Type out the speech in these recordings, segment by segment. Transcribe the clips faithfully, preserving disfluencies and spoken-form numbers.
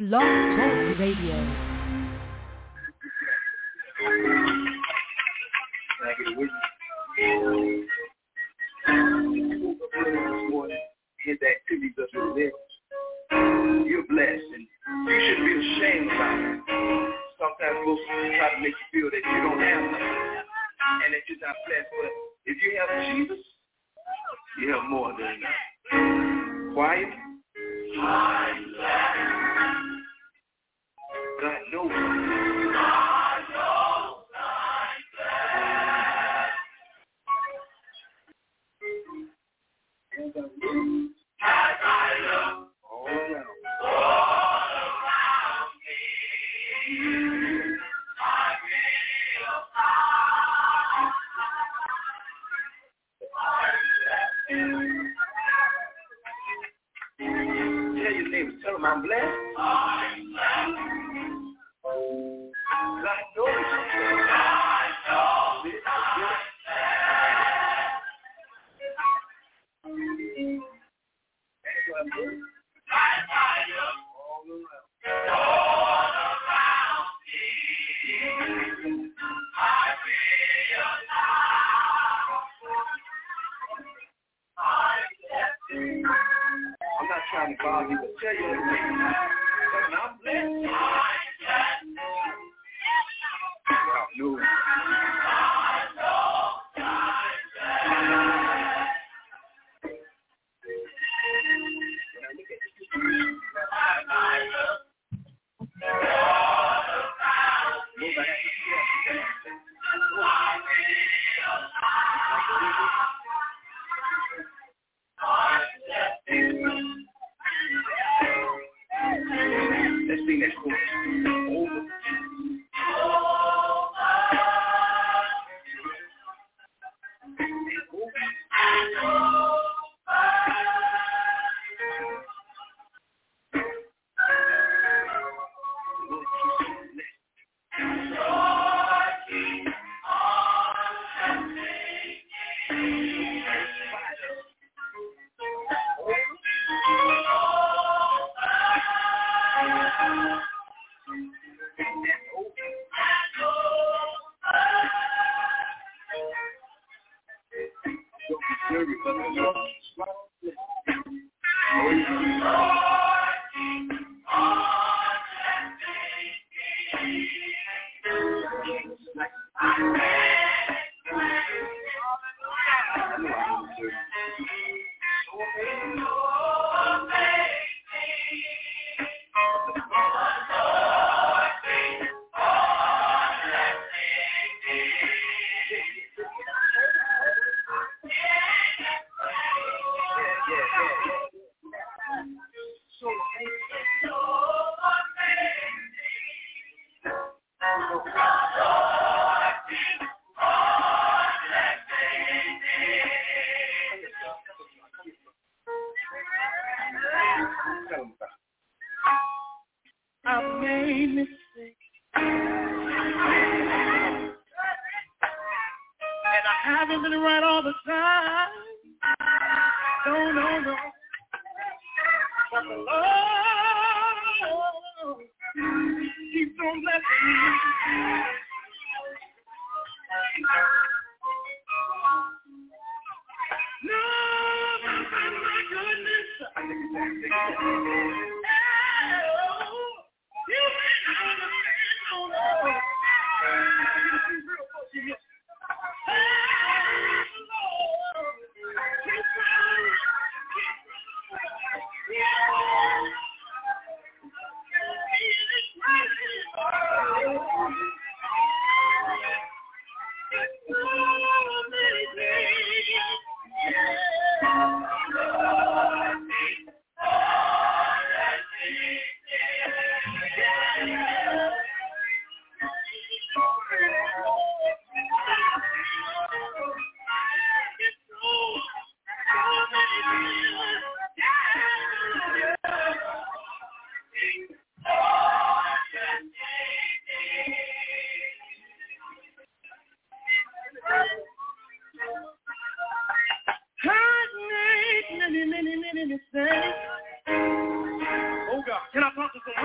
Blog Talk Radio. His activities of your lips. You're blessed, and you shouldn't be ashamed about it. Sometimes folks try to make you feel that you don't have nothing and that you're not blessed, but if you have Jesus, you have more than enough. Quiet. I'm blessed. God knows. God knows I'm blessed. As I look all around, all around me, I feel I'm blessed. Tell your neighbors, tell them I'm blessed. I'm blessed. God knows. God knows. I'm blessed. All around. All around me, I feel I'm not trying to bother you, but tell you what I'm blessed. I'm blessed. God knows. God knows. Let's sing that chorus. Over.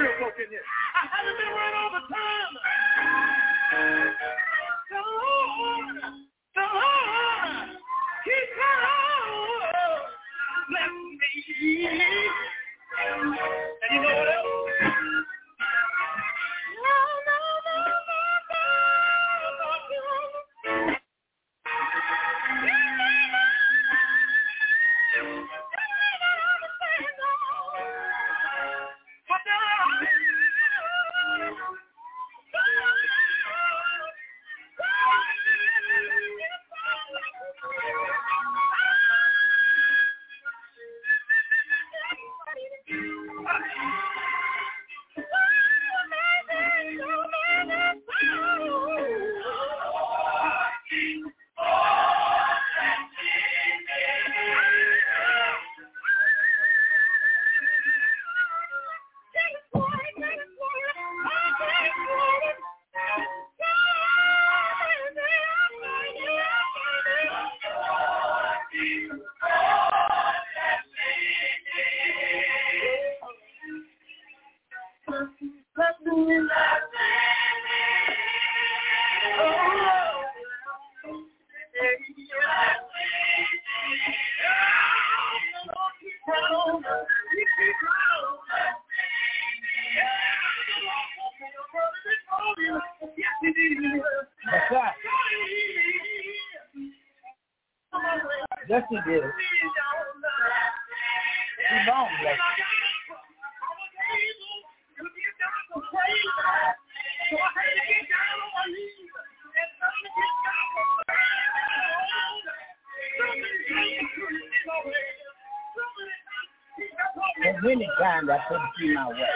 real folk in here. I haven't been around all the time. The Lord, the Lord, He's God, bless me. And you know what else? No, no, no, no, no, no. Yes, he did. He's wrong, bless There's many times I couldn't see my way.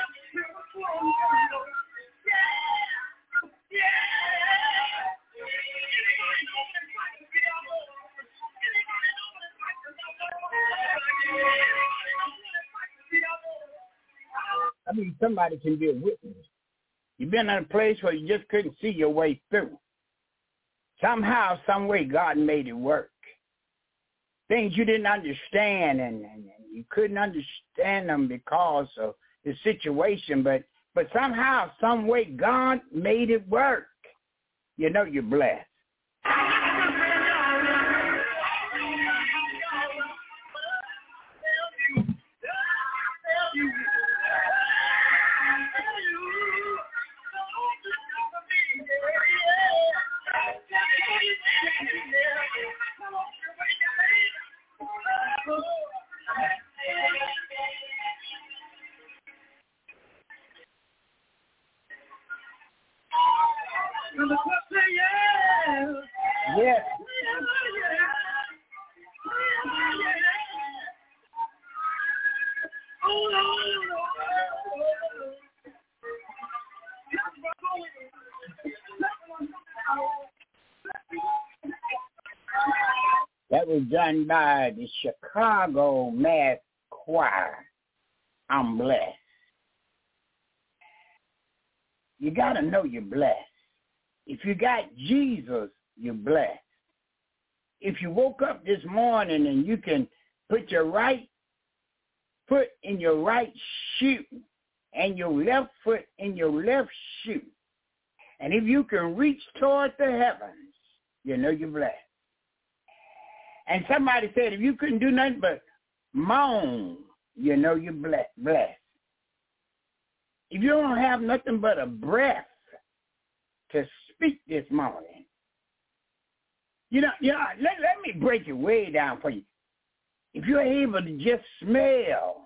I mean, somebody can be a witness. You've been in a place where you just couldn't see your way through. Somehow, some way, God made it work. Things you didn't understand, and, and, and you couldn't understand them because of the situation, but but somehow, some way, God made it work. You know you're blessed. Yes. That was done by the Chicago Mass Choir. I'm blessed. You got to know you're blessed. If you got Jesus, you're blessed. If you woke up this morning and you can put your right foot in your right shoe and your left foot in your left shoe, and if you can reach toward the heavens, you know you're blessed. And somebody said if you couldn't do nothing but moan, you know you're blessed. If you don't have nothing but a breath to speak this morning, you know, you know let, let me break it way down for you. If you're able to just smell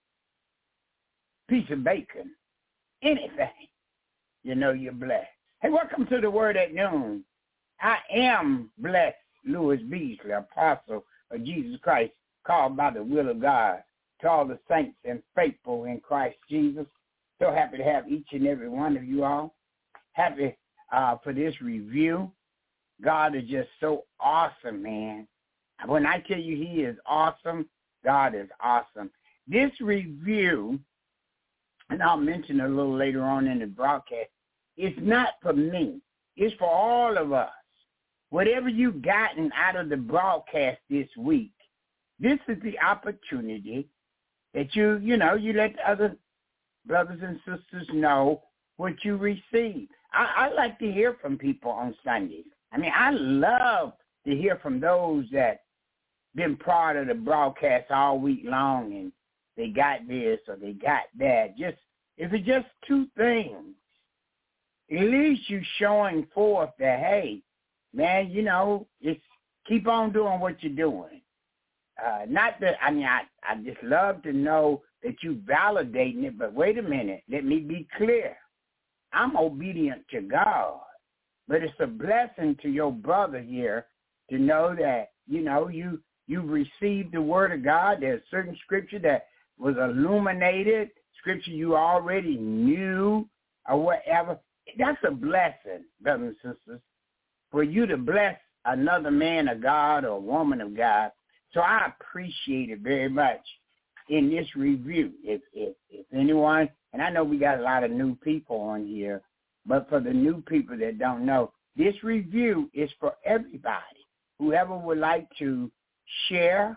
a piece of bacon, anything, you know you're blessed. Hey, welcome to the Word at Noon. I am blessed, Louis Beasley, apostle of Jesus Christ, called by the will of God, to all the saints and faithful in Christ Jesus. So happy to have each and every one of you all. Happy uh, for this review. God is just so awesome, man. When I tell you he is awesome, God is awesome. This review, and I'll mention a little later on in the broadcast, it's not for me. It's for all of us. Whatever you've gotten out of the broadcast this week, this is the opportunity that you, you know, you let the other brothers and sisters know what you receive. I, I like to hear from people on Sundays. I mean, I love to hear from those that been part of the broadcast all week long and they got this or they got that. Just if it's just two things, at least you showing forth that, hey, man, you know, just keep on doing what you're doing. Uh, not that, I mean, I, I just love to know that you validating it, but wait a minute, let me be clear. I'm obedient to God, but it's a blessing to your brother here to know that, you know, you, you've received the word of God. There's certain scripture that was illuminated, scripture you already knew or whatever. That's a blessing, brothers and sisters, for you to bless another man of God or woman of God. So I appreciate it very much in this review. If, if, if anyone, and I know we got a lot of new people on here, but for the new people that don't know, this review is for everybody. Whoever would like to share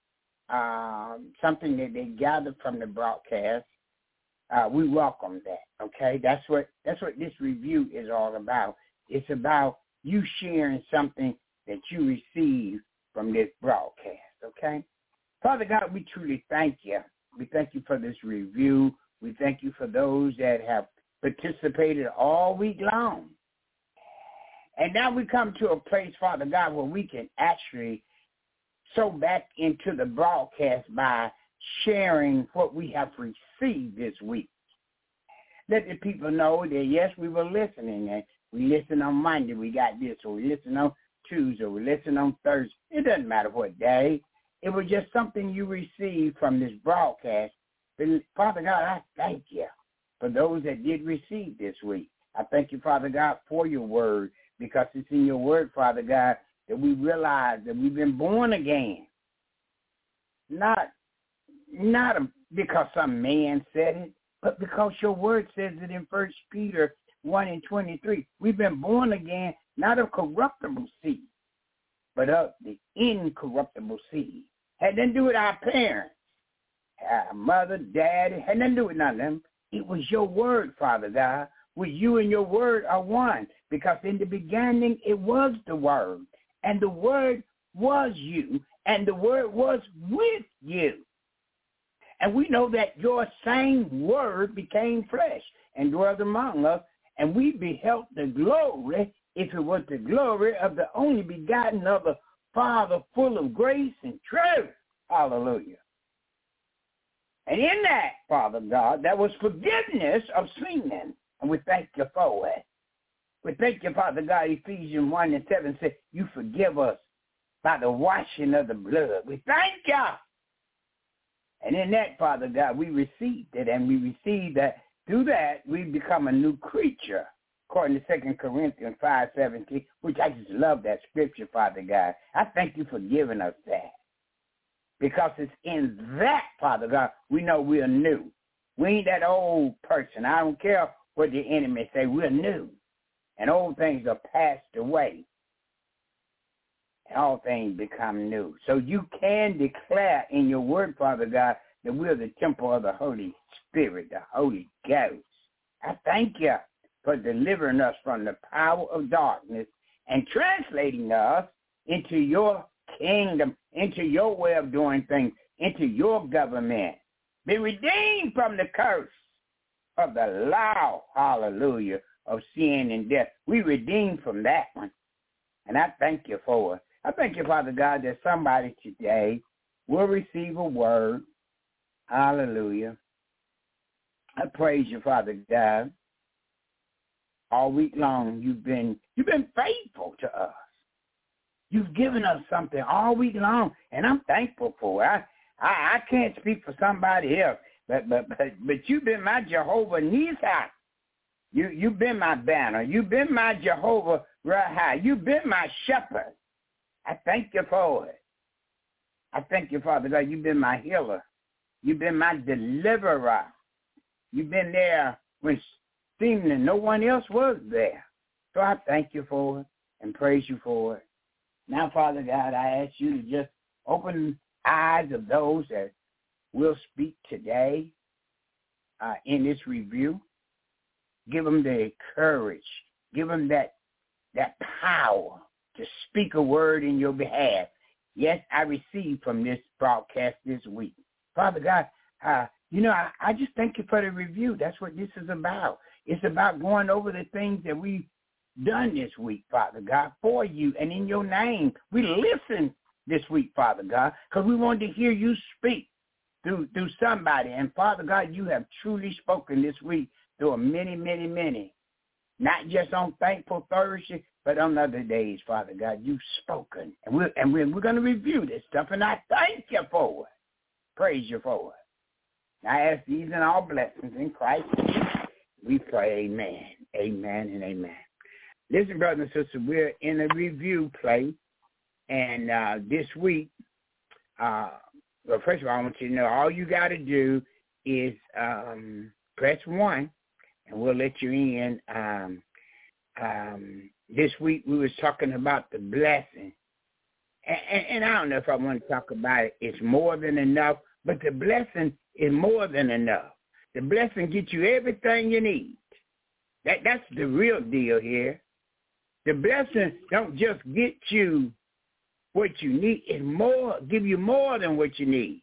um, something that they gathered from the broadcast, uh, we welcome that, okay? That's what that's what this review is all about. It's about you sharing something that you receive from this broadcast, okay? Father God, we truly thank you. We thank you for this review. We thank you for those that have participated all week long. And now we come to a place, Father God, where we can actually sow back into the broadcast by sharing what we have received this week. Let the people know that, yes, we were listening. And we listened on Monday, we got this, or we listened on Tuesday, or we listened on Thursday. It doesn't matter what day. It was just something you received from this broadcast. But Father God, I thank you for those that did receive this week. I thank you, Father God, for your word, because it's in your word, Father God, that we realize that we've been born again. Not, not because some man said it, but because your word says it in First Peter one and twenty-three. We've been born again, not of corruptible seed, but of the incorruptible seed. Had nothing to do with our parents, our mother, daddy, had nothing to do with none of them. It was your word, Father God. With you and your word are one, because in the beginning it was the word, and the word was you, and the word was with you. And we know that your same word became flesh and dwelt among us, and we beheld the glory, if it was the glory of the only begotten of the Father, full of grace and truth. Hallelujah. And in that, Father God, there was forgiveness of sin, and we thank you for it. We thank you, Father God, Ephesians one and seven says, you forgive us by the washing of the blood. We thank you. And in that, Father God, we received it, and we received that. Through that, we become a new creature, according to Second Corinthians five seventeen, which I just love that scripture, Father God. I thank you for giving us that, because it's in that, Father God, we know we're new. We ain't that old person. I don't care what the enemy say. We're new, and old things are passed away, and all things become new. So you can declare in your word, Father God, that we're the temple of the Holy Spirit, the Holy Ghost. I thank you for delivering us from the power of darkness and translating us into your kingdom, into your way of doing things, into your government. Be redeemed from the curse of the law, hallelujah, of sin and death. We redeemed from that one, and I thank you for it. I thank you, Father God, that somebody today will receive a word. Hallelujah. I praise you, Father God. All week long, you've been you've been faithful to us. You've given us something all week long, and I'm thankful for it. I I, I can't speak for somebody else, but but but, but you've been my Jehovah Nissi. You you've been my banner. You've been my Jehovah Rahi. You've been my shepherd. I thank you for it. I thank you, Father God. You've been my healer. You've been my deliverer. You've been there when seemingly no one else was there. So I thank you for it and praise you for it. Now, Father God, I ask you to just open eyes of those that will speak today. uh, in this review. Give them the courage. Give them that that power to speak a word in your behalf. Yes, I received from this broadcast this week. Father God, uh, you know, I, I just thank you for the review. That's what this is about. It's about going over the things that we've done this week, Father God, for you and in your name. We listen this week, Father God, because we wanted to hear you speak through through somebody. And Father God, you have truly spoken this week through a many, many, many. Not just on Thankful Thursday, but on other days, Father God. You've spoken. And we're, and we're, we're going to review this stuff, and I thank you for it. Praise you for it. I ask these and all blessings in Christ. We pray amen, amen, and amen. Listen, brothers and sisters, we're in a review play, and uh, this week, uh, well, first of all, I want you to know all you got to do is um, press one, and we'll let you in. Um, um, this week we was talking about the blessing, and, and, and I don't know if I want to talk about it. It's more than enough, but the blessing is more than enough. The blessing gets you everything you need. That that's the real deal here. The blessing don't just get you what you need. It more give you more than what you need.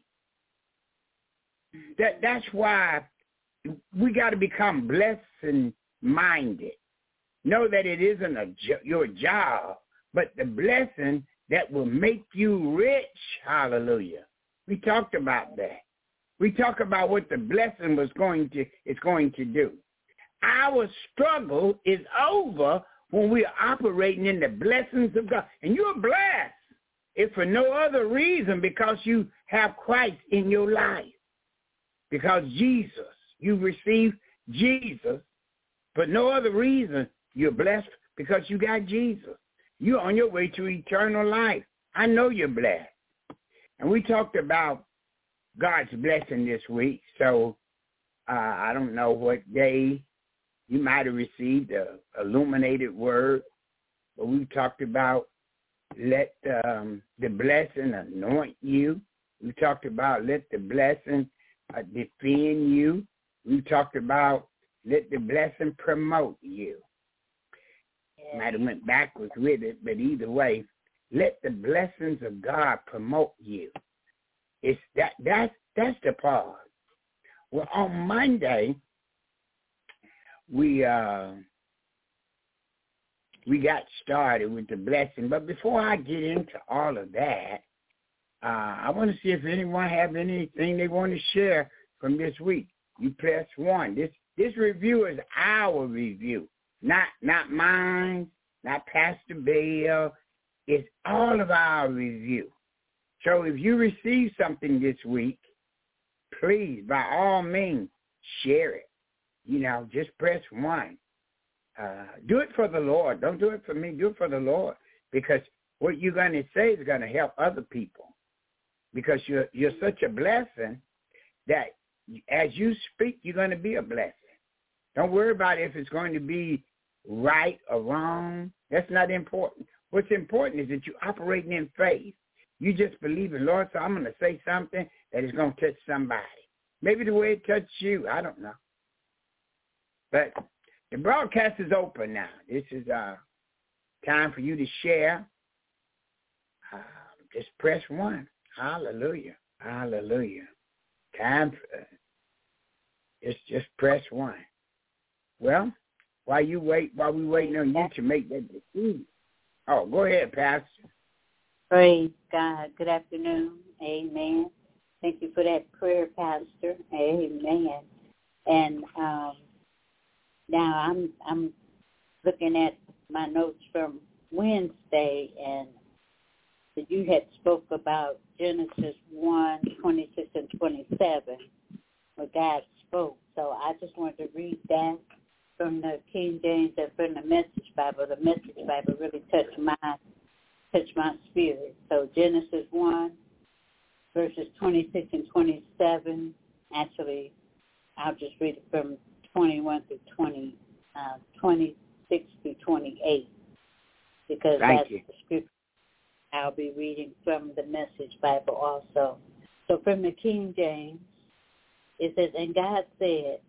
That that's why we got to become blessing minded. Know that it isn't a jo- your job, but the blessing that will make you rich. Hallelujah. We talked about that. We talked about what the blessing was going to is going to do. Our struggle is over when we are operating in the blessings of God. And you're blessed if for no other reason because you have Christ in your life. Because Jesus, you received Jesus. For no other reason, you're blessed because you got Jesus. You're on your way to eternal life. I know you're blessed. And we talked about God's blessing this week. So uh, I don't know what day you might have received a illuminated word, but we talked about let um, the blessing anoint you. We talked about let the blessing uh, defend you. We talked about let the blessing promote you. Yeah. Might have went backwards with it, but either way, let the blessings of God promote you. It's that that's that's the part. Well, on Monday, we uh, we got started with the blessing. But before I get into all of that, uh, I want to see if anyone have anything they want to share from this week. You press one. This this review is our review, not not mine, not Pastor Bell. It's all of our review. So if you receive something this week, please, by all means, share it. You know, just press one. Uh, do it for the Lord. Don't do it for me. Do it for the Lord. Because what you're going to say is going to help other people. Because you're you're such a blessing that as you speak, you're going to be a blessing. Don't worry about if it's going to be right or wrong. That's not important. What's important is that you're operating in faith. You just believe in, Lord, so I'm going to say something that is going to touch somebody. Maybe the way it touched you. I don't know. But the broadcast is open now. This is uh, time for you to share. Uh, just press one. Hallelujah. Hallelujah. Time for, uh, just, just press one. Well, while you wait, while we waiting on you to make that decision. Oh, go ahead, Pastor. Praise God. Good afternoon. Amen. Thank you for that prayer, Pastor. Amen. And um, now I'm I'm looking at my notes from Wednesday, and you had spoke about Genesis one, twenty-six and twenty-seven, where God spoke. So I just wanted to read that from the King James and from the Message Bible. The Message Bible really touched my touch my spirit. So Genesis one, verses twenty-six and twenty-seven. Actually, I'll just read it from twenty-one through twenty, uh, twenty-six through twenty-eight, because Thank that's you. the scripture I'll be reading from the Message Bible also. So from the King James, it says, "And God said,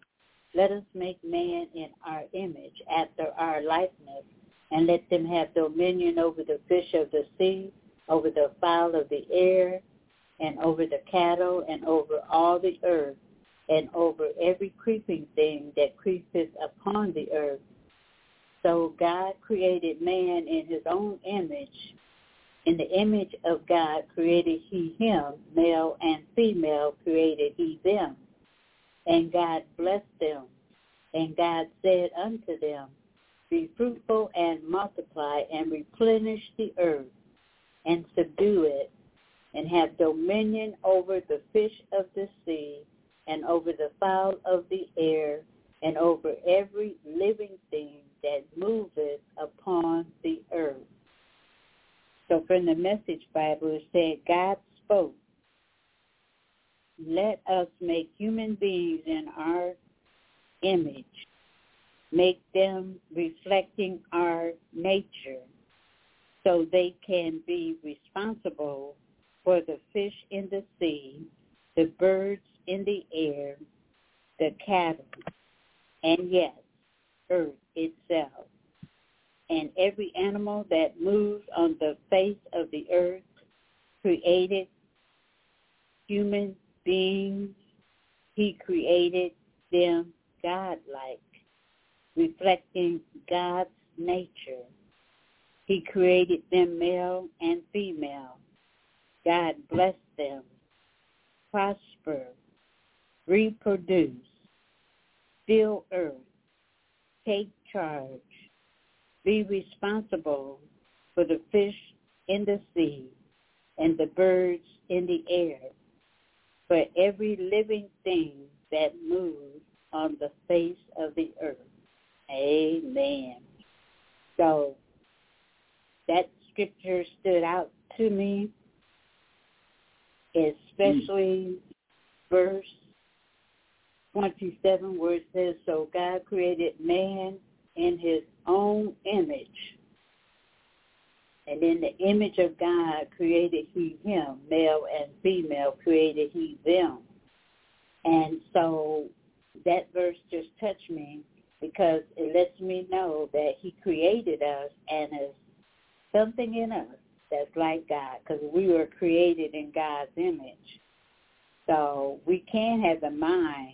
Let us make man in our image, after our likeness, and let them have dominion over the fish of the sea, over the fowl of the air, and over the cattle, and over all the earth, and over every creeping thing that creepeth upon the earth. So God created man in his own image. In the image of God created he him, male and female created he them. And God blessed them. And God said unto them, be fruitful and multiply and replenish the earth and subdue it, and have dominion over the fish of the sea, and over the fowl of the air, and over every living thing that moveth upon the earth. So from the Message Bible, it said, God spoke, let us make human beings in our image, make them reflecting our nature, so they can be responsible for the fish in the sea, the birds in the air, the cattle, and yes, earth itself, and every animal that moves on the face of the earth, created human beings. He created them God-like, reflecting God's nature. He created them male and female. God blessed them, prosper, reproduce, fill earth, take charge, be responsible for the fish in the sea and the birds in the air, for every living thing that moves on the face of the earth. Amen. So that scripture stood out to me, especially mm. verse twenty-seven, where it says, so God created man in his own image, and in the image of God created he him, male and female created he them. And so that verse just touched me, because it lets me know that he created us, and there's something in us that's like God, because we were created in God's image. So we can't have the mind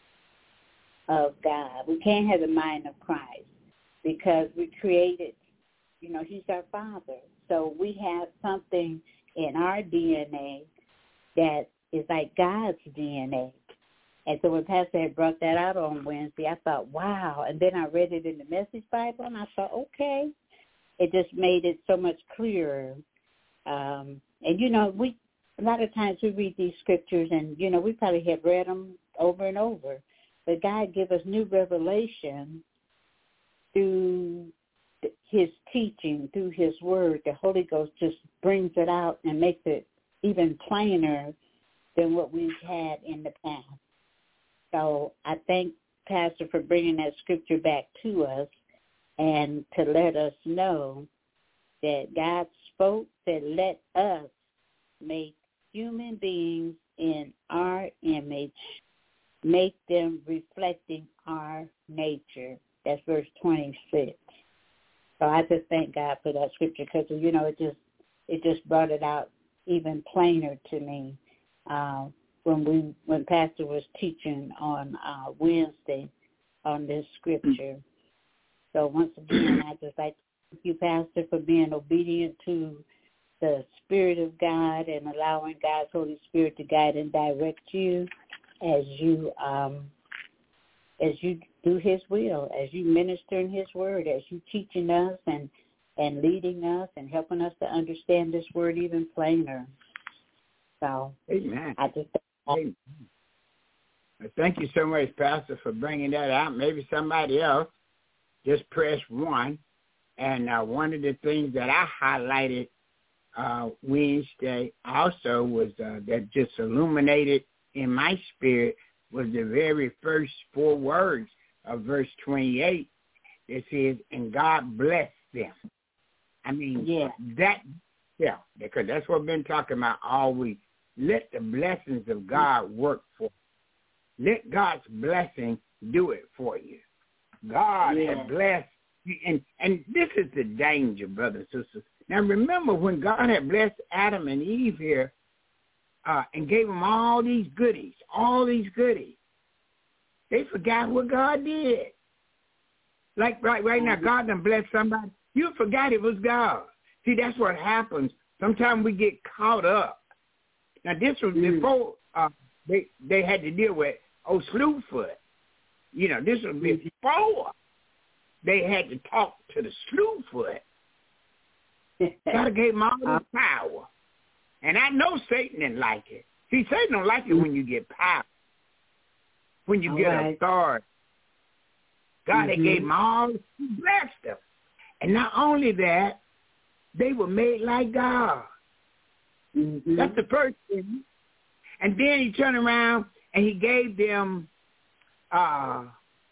of God. We can't have the mind of Christ, because we created, you know, he's our Father. So we have something in our D N A that is like God's D N A. And so when Pastor had brought that out on Wednesday, I thought, wow. And then I read it in the Message Bible, and I thought, okay. It just made it so much clearer. Um, and, you know, we a lot of times we read these scriptures, and, you know, we probably have read them over and over. But God give us new revelation through his teaching, through his word. The Holy Ghost just brings it out and makes it even plainer than what we've had in the past. So I thank Pastor for bringing that scripture back to us, and to let us know that God spoke, said, let us make human beings in our image, make them reflecting our nature. That's verse twenty-six. So I just thank God for that scripture, because, you know, it just it just brought it out even plainer to me uh, when we when Pastor was teaching on uh, Wednesday on this scripture. So once again, I just like to thank you, Pastor, for being obedient to the Spirit of God and allowing God's Holy Spirit to guide and direct you as you um, as you do his will, as you minister in his word, as you teaching us and, and leading us and helping us to understand this word even plainer. So Amen. I just Amen. Thank you so much, Pastor, for bringing that out. Maybe somebody else just press one. And uh, one of the things that I highlighted uh, Wednesday also was uh, that just illuminated in my spirit was the very first four words of verse twenty-eight. It says, and God blessed them. I mean, yeah. that, yeah, because that's what we've been talking about all week. Let the blessings of God work for you. Let God's blessing do it for you. God yeah. had blessed you. And, and this is the danger, brothers and sisters. Now, remember when God had blessed Adam and Eve here uh, and gave them all these goodies, all these goodies, they forgot what God did. Like right, right now, God done blessed somebody. You forgot it was God. See, that's what happens. Sometimes we get caught up. Now, this was mm. before uh, they they had to deal with old Slewfoot. You know, this was before they had to talk to the Slewfoot. God gave them all this power. And I know Satan didn't like it. See, Satan don't like it when you get power, when you all get right. authority. God mm-hmm. had gave them all, he blessed them. And not only that, they were made like God. Mm-hmm. That's the first thing. And then he turned around and he gave them uh,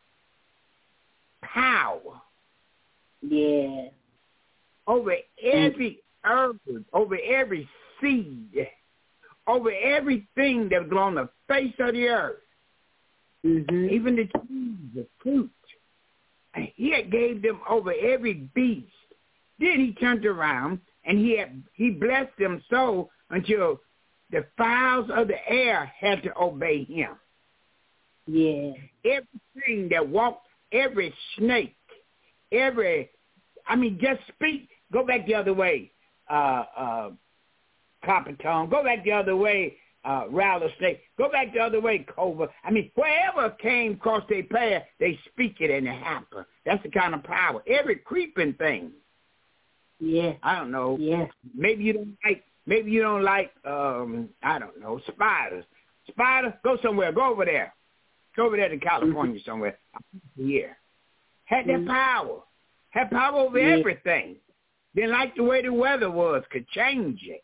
power. Yeah. Over every herb, over every seed, over everything that was on the face of the earth. Mm-hmm. Even the trees, the fruit. And he had gave them over every beast. Then he turned around and he had, he blessed them so until the fowls of the air had to obey him. Yeah. Everything that walked, every snake, every, I mean, just speak. Go back the other way, uh, uh, copper tongue. Go back the other way, uh, rattlesnake. Go back the other way, cobra. I mean, wherever came across their path, they speak it and it happens. That's the kind of power. Every creeping thing. Yeah. I don't know. Yeah. Maybe you don't like. Maybe you don't like. Um, I don't know. Spiders. Spider, go somewhere. Go over there. Go over there to California mm-hmm. somewhere. Here. Had that mm-hmm. power. Had power over yeah. everything. Didn't like the way the weather was. Could change it.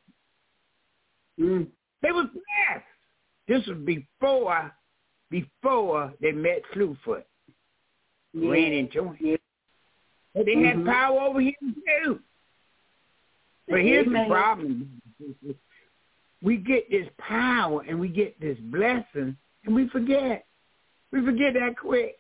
Mm. They was blessed. This was before, before they met Slewfoot. Yeah. Ran into him. Yeah. But they mm-hmm. had power over him too. But here's Amen. the problem. We get this power and we get this blessing and we forget. We forget that quick.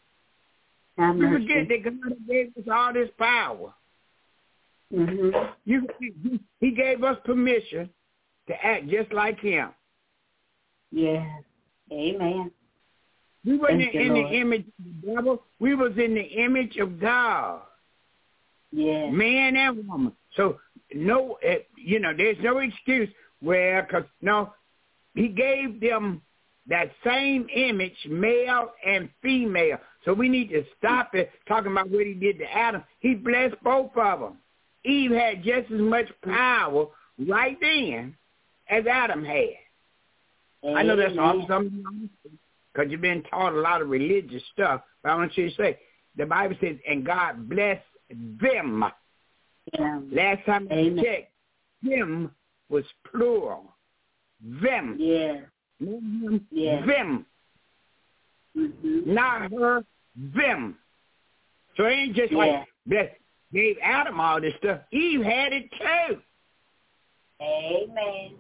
I'm we forget that God gave us all this power. Mm-hmm. You, he gave us permission to act just like him. Yeah. Amen. We weren't in, in the image of the devil. We was in the image of God. Yeah. Man and woman. So, no, uh, you know, there's no excuse where, because, no, he gave them that same image, male and female. So we need to stop it talking about what he did to Adam. He blessed both of them. Eve had just as much power right then as Adam had. Amen. I know that's awesome because you've been taught a lot of religious stuff, but I want you to say, the Bible says, and God blessed them. Yeah. Last time I checked, them was plural. Them. Yeah. Them. Yeah. Them. Mm-hmm. Not her, them. So it ain't just yeah. like that gave Adam all this stuff. Eve had it too. Amen.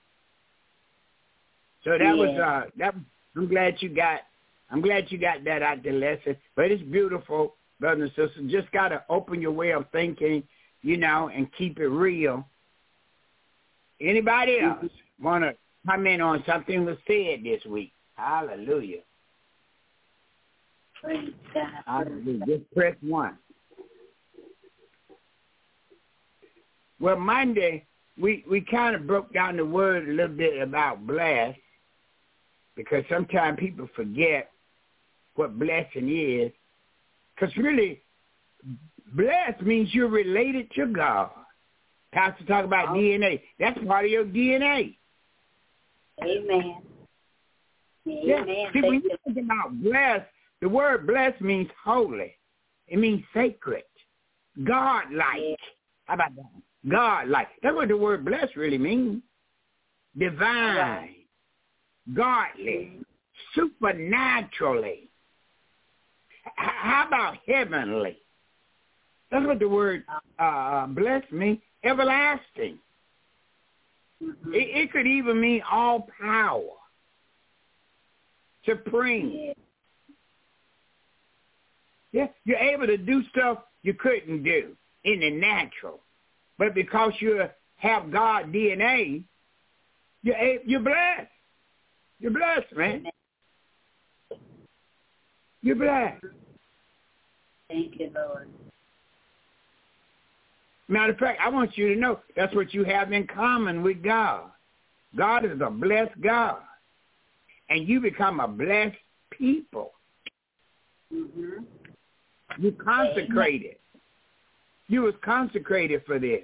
So that yeah. was uh that I'm glad you got I'm glad you got that out the lesson. But it's beautiful, brothers and sisters. Just gotta open your way of thinking, you know, and keep it real. Anybody else mm-hmm. wanna comment on something was said this week? Hallelujah. Praise God. Hallelujah. Just press one. Well, Monday, we, we kind of broke down the word a little bit about bless, because sometimes people forget what blessing is. Because really, bless means you're related to God. Pastor talk about oh. D N A. That's part of your D N A. Amen. Yeah. Amen. See, when you think about bless, the word bless means holy. It means sacred, God-like. Yeah. How about that? God-like. That's what the word bless really means. Divine, right. godly, supernaturally. H- how about heavenly? That's what the word uh, bless means. Everlasting. Mm-hmm. It, it could even mean all power. Supreme. Yeah, you're able to do stuff you couldn't do in the natural. But because you have God D N A, you're, a, you're blessed. You're blessed, man. You're blessed. Thank you, Lord. Matter of fact, I want you to know that's what you have in common with God. God is a blessed God. And you become a blessed people. Mm-hmm. You consecrated. You was consecrated for this.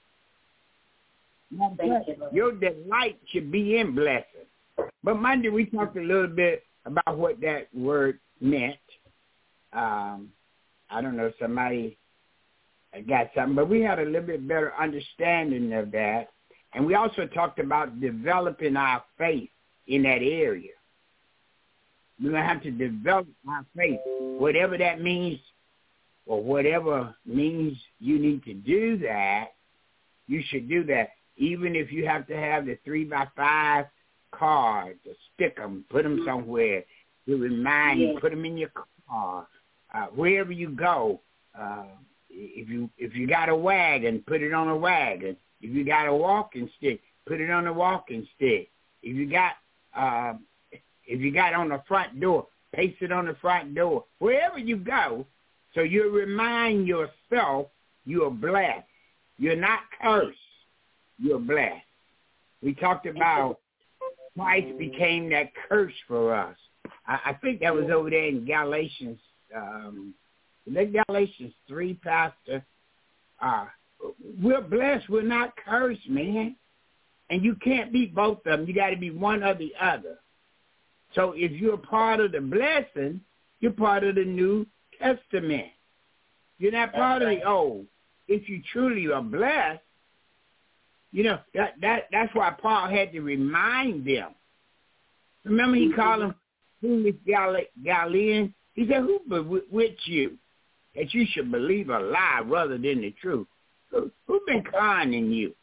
Thank you, Lord. Your delight should be in blessing. But Monday we talked a little bit about what that word meant. Um, I don't know, somebody got something, but we had a little bit better understanding of that. And we also talked about developing our faith in that area. We're going to have to develop our faith, whatever that means, or whatever means you need to do that, you should do that. Even if you have to have the three by five cards, or stick them, put them somewhere to remind you, put them in your car, uh, wherever you go. Uh, if you if you got a wagon, put it on a wagon. If you got a walking stick, put it on a walking stick. If you got uh, if you got on the front door, paste it on the front door. Wherever you go, so you remind yourself you're blessed. You're not cursed. You're blessed. We talked about Christ became that curse for us. I, I think that was over there in Galatians. Um, is that Galatians three, Pastor? Uh, we're blessed. We're not cursed, man. And you can't be both of them. You got to be one or the other. So if you're part of the blessing, you're part of the New Testament. You're not part of the Old. If you truly are blessed, you know, that that that's why Paul had to remind them. Remember he called them foolish Galileans? He said, who bewitched you that you should believe a lie rather than the truth? Who, who been conning you?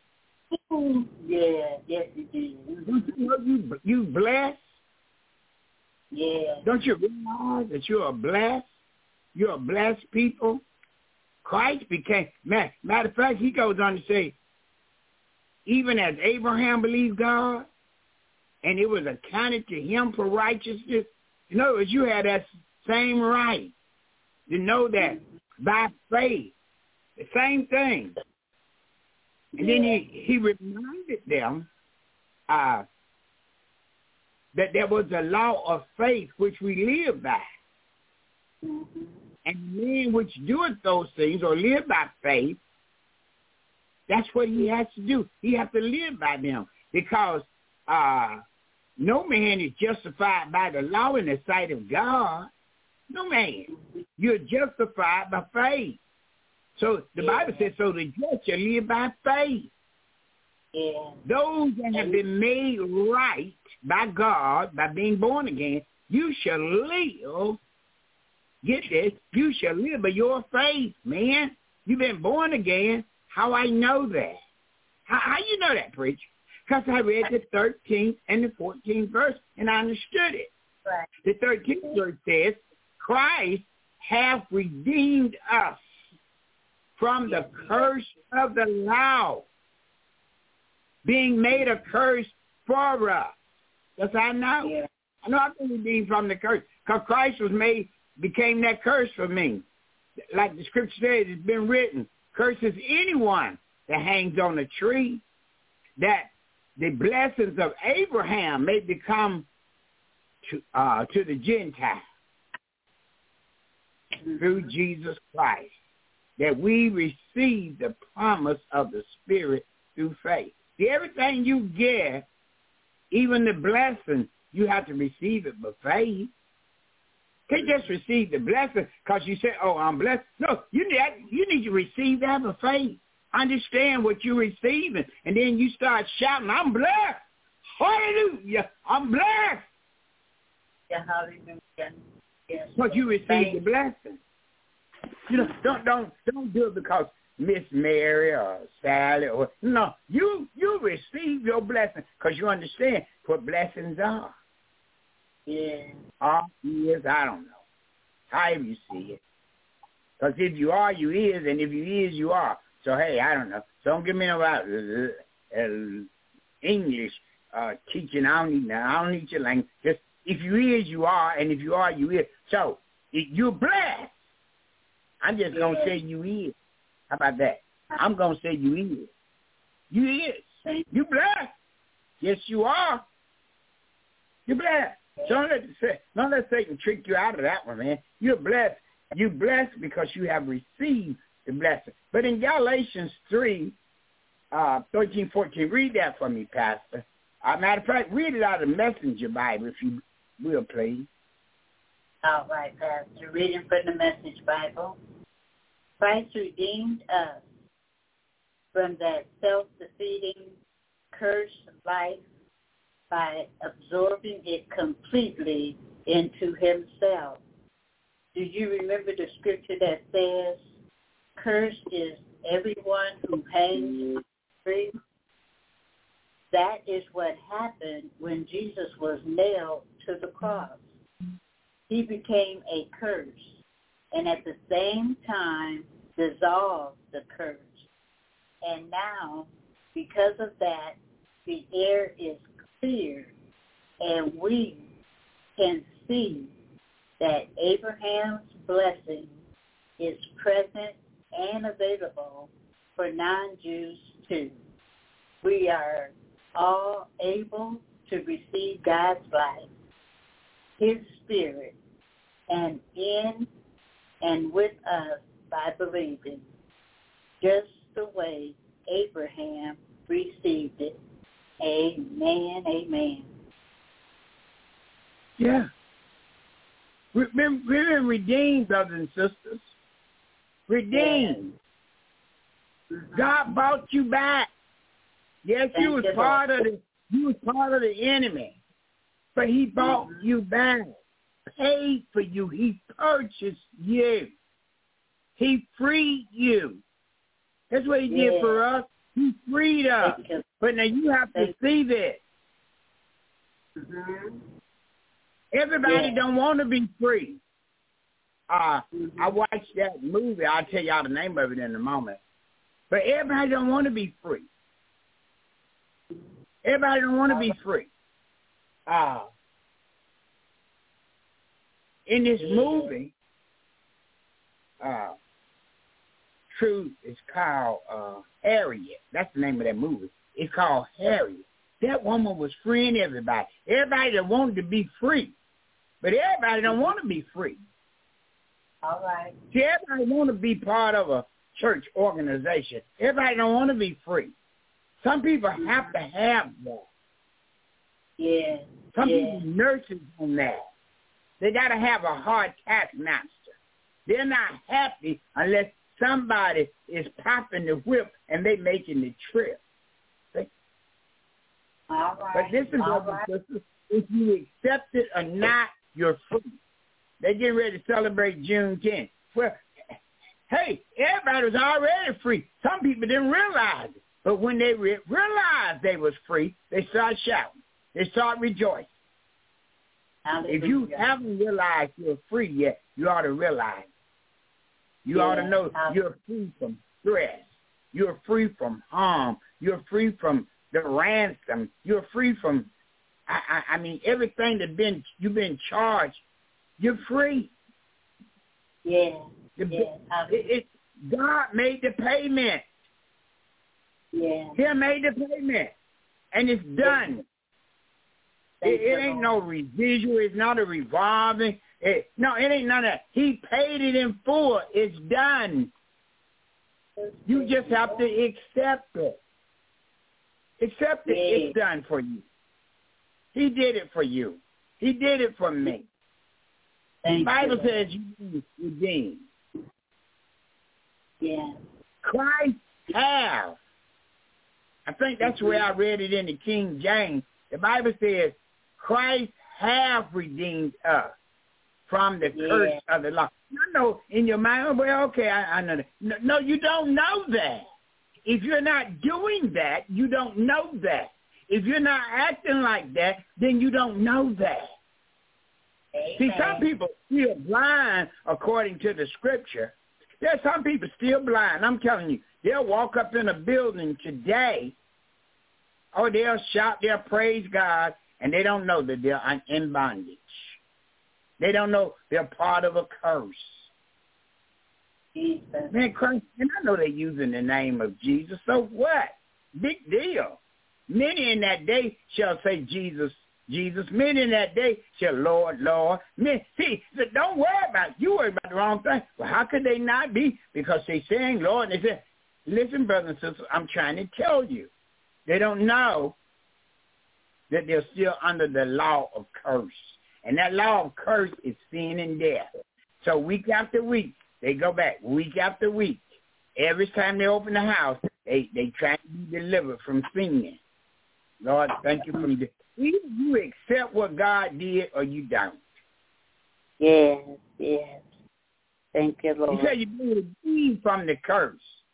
Yeah, yes it is. Don't you know you, you blessed? Yeah. Don't you realize that you're a blessed? You're a blessed people? Christ became, matter of fact, he goes on to say, even as Abraham believed God, and it was accounted to him for righteousness. In other words, you had that same right to know that by faith, the same thing. And then he, he reminded them uh, that there was a law of faith which we live by. Mm-hmm. And men which doeth those things or live by faith, that's what he has to do. He has to live by them because uh, no man is justified by the law in the sight of God. No man. You're justified by faith. So the yeah. Bible says, so the just shall live by faith. Yeah. Those that have been made right by God, by being born again, you shall live. Get this, you shall live by your faith, man. You've been born again. How I know that? How, how you know that, preacher? Because I read the thirteenth and the fourteenth verse, and I understood it. Right. The thirteenth verse says, Christ hath redeemed us from the curse of the law, being made a curse for us. That's how I know. Yeah. I know I've been redeemed from the curse because Christ was made, became that curse for me. Like the scripture says, it's been written, curses anyone that hangs on a tree, that the blessings of Abraham may become to, uh, to the Gentiles mm-hmm. through Jesus Christ, that we receive the promise of the Spirit through faith. See, everything you get, even the blessing, you have to receive it by faith. You can't just receive the blessing because you say, oh, I'm blessed. No, you need, you need to receive that by faith. Understand what you're receiving. And then you start shouting, I'm blessed. Hallelujah. I'm blessed. Yeah, hallelujah. Yes. But you receive the blessing. You know, don't don't don't do it because Miss Mary or Sally or no. You you receive your blessing because you understand what blessings are. Yeah. All years, I don't know. However you see it. Because if you are, you is, and if you is, you are. So, hey, I don't know. So don't give me no about uh, uh, English uh, teaching. I don't need I don't need your language. Just if you is, you are, and if you are, you is. So if you're blessed. I'm just going to say you is. How about that? I'm going to say you is. You is. You blessed. Yes, you are. You're blessed. So don't let, don't let Satan trick you out of that one, man. You're blessed. You're blessed because you have received the blessing. But in Galatians three, uh, thirteen, fourteen, read that for me, Pastor. Uh, matter of fact, read it out of the Messenger Bible, if you will, please. All right, Pastor. Reading from the Message Bible. Christ redeemed us from that self-defeating, cursed life by absorbing it completely into himself. Do you remember the scripture that says, cursed is everyone who hangs on the tree? That is what happened when Jesus was nailed to the cross. He became a curse, and at the same time dissolved the curse. And now, because of that, the air is clear, and we can see that Abraham's blessing is present and available for non-Jews too. We are all able to receive God's life, his spirit, and in and with us by believing, just the way Abraham received it. Amen, amen. Yeah. We've been, we've been redeemed, brothers and sisters. Redeemed. Yeah. Mm-hmm. God bought you back. Yes, Thank you was you, part Lord. of the you was part of the enemy, but he bought mm-hmm. you back, paid for you. He purchased you. He freed you. That's what he yeah. did for us. He freed us. But now you have to Thank see this. Mm-hmm. Everybody yeah. don't want to be free. Uh, mm-hmm. I watched that movie. I'll tell y'all the name of it in a moment. But everybody don't want to be free. Everybody don't want to be free. Uh, in this movie, uh, True is called uh, Harriet. That's the name of that movie. It's called Harriet. That woman was freeing everybody. Everybody that wanted to be free. But everybody don't want to be free. All right. See, everybody want to be part of a church organization. Everybody don't want to be free. Some people have to have that. Yeah. Some yeah. people nurses on that. They got to have a hard taskmaster. They're not happy unless somebody is popping the whip and they making the trip. See? All right. But this is what right. sisters, if you accept it or not, you're free. They get ready to celebrate Juneteenth. Well, hey, everybody was already free. Some people didn't realize it. But when they re- realized they was free, they started shouting. They started rejoicing. Hallelujah. If you haven't realized you're free yet, you ought to realize. You yeah. ought to know Hallelujah. you're free from stress. You're free from harm. You're free from the ransom. You're free from, I, I, I mean, everything that been you've been charged. You're free. Yeah. The, yeah. it, it, God made the payment. Yeah. He made the payment, and it's done. It, it ain't no residual. It's not a revolving. It, no, it ain't none of that. He paid it in full. It's done. You just have to accept it. Accept it. Yeah. It's done for you. He did it for you. He did it for me. Thank the Bible you. says you redeemed. Yeah. Christ have. I think that's where I read it in the King James. The Bible says, Christ have redeemed us from the yeah. curse of the law. You know, in your mind, well, okay, I, I know that. No, no, you don't know that. If you're not doing that, you don't know that. If you're not acting like that, then you don't know that. Amen. See, some people feel blind according to the scripture. There's some people still blind. I'm telling you, they'll walk up in a building today, or they'll shout, they'll praise God, and they don't know that they're in bondage. They don't know they're part of a curse. Jesus. Man, Christ, and I know they're using the name of Jesus, so what? Big deal. Many in that day shall say Jesus, Jesus. Many in that day shall Lord, Lord. Many, see, so don't worry about it. You worry about the wrong thing. Well, how could they not be? Because they saying Lord, and they say, listen, brothers and sisters, I'm trying to tell you. They don't know that they're still under the law of curse. And that law of curse is sin and death. So week after week, they go back. Week after week. Every time they open the house, they, they try to be delivered from sin. Lord, thank you from this. Either you accept what God did or you don't. Yes, yes. Thank you, Lord. He said you've been redeemed from the curse.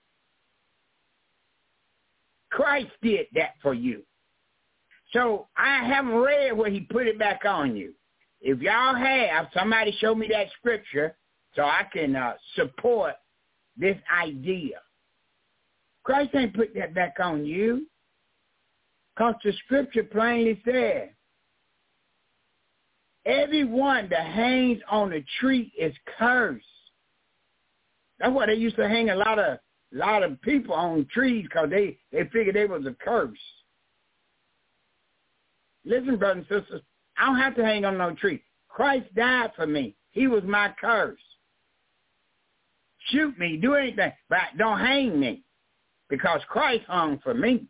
Christ did that for you. So I haven't read where he put it back on you. If y'all have, somebody show me that scripture so I can uh, support this idea. Christ ain't put that back on you. Because the scripture plainly says, everyone that hangs on a tree is cursed. That's why they used to hang a lot of lot of people on trees, because they, they figured they was a curse. Listen, brothers and sisters, I don't have to hang on no tree. Christ died for me. He was my curse. Shoot me, do anything, but don't hang me, because Christ hung for me.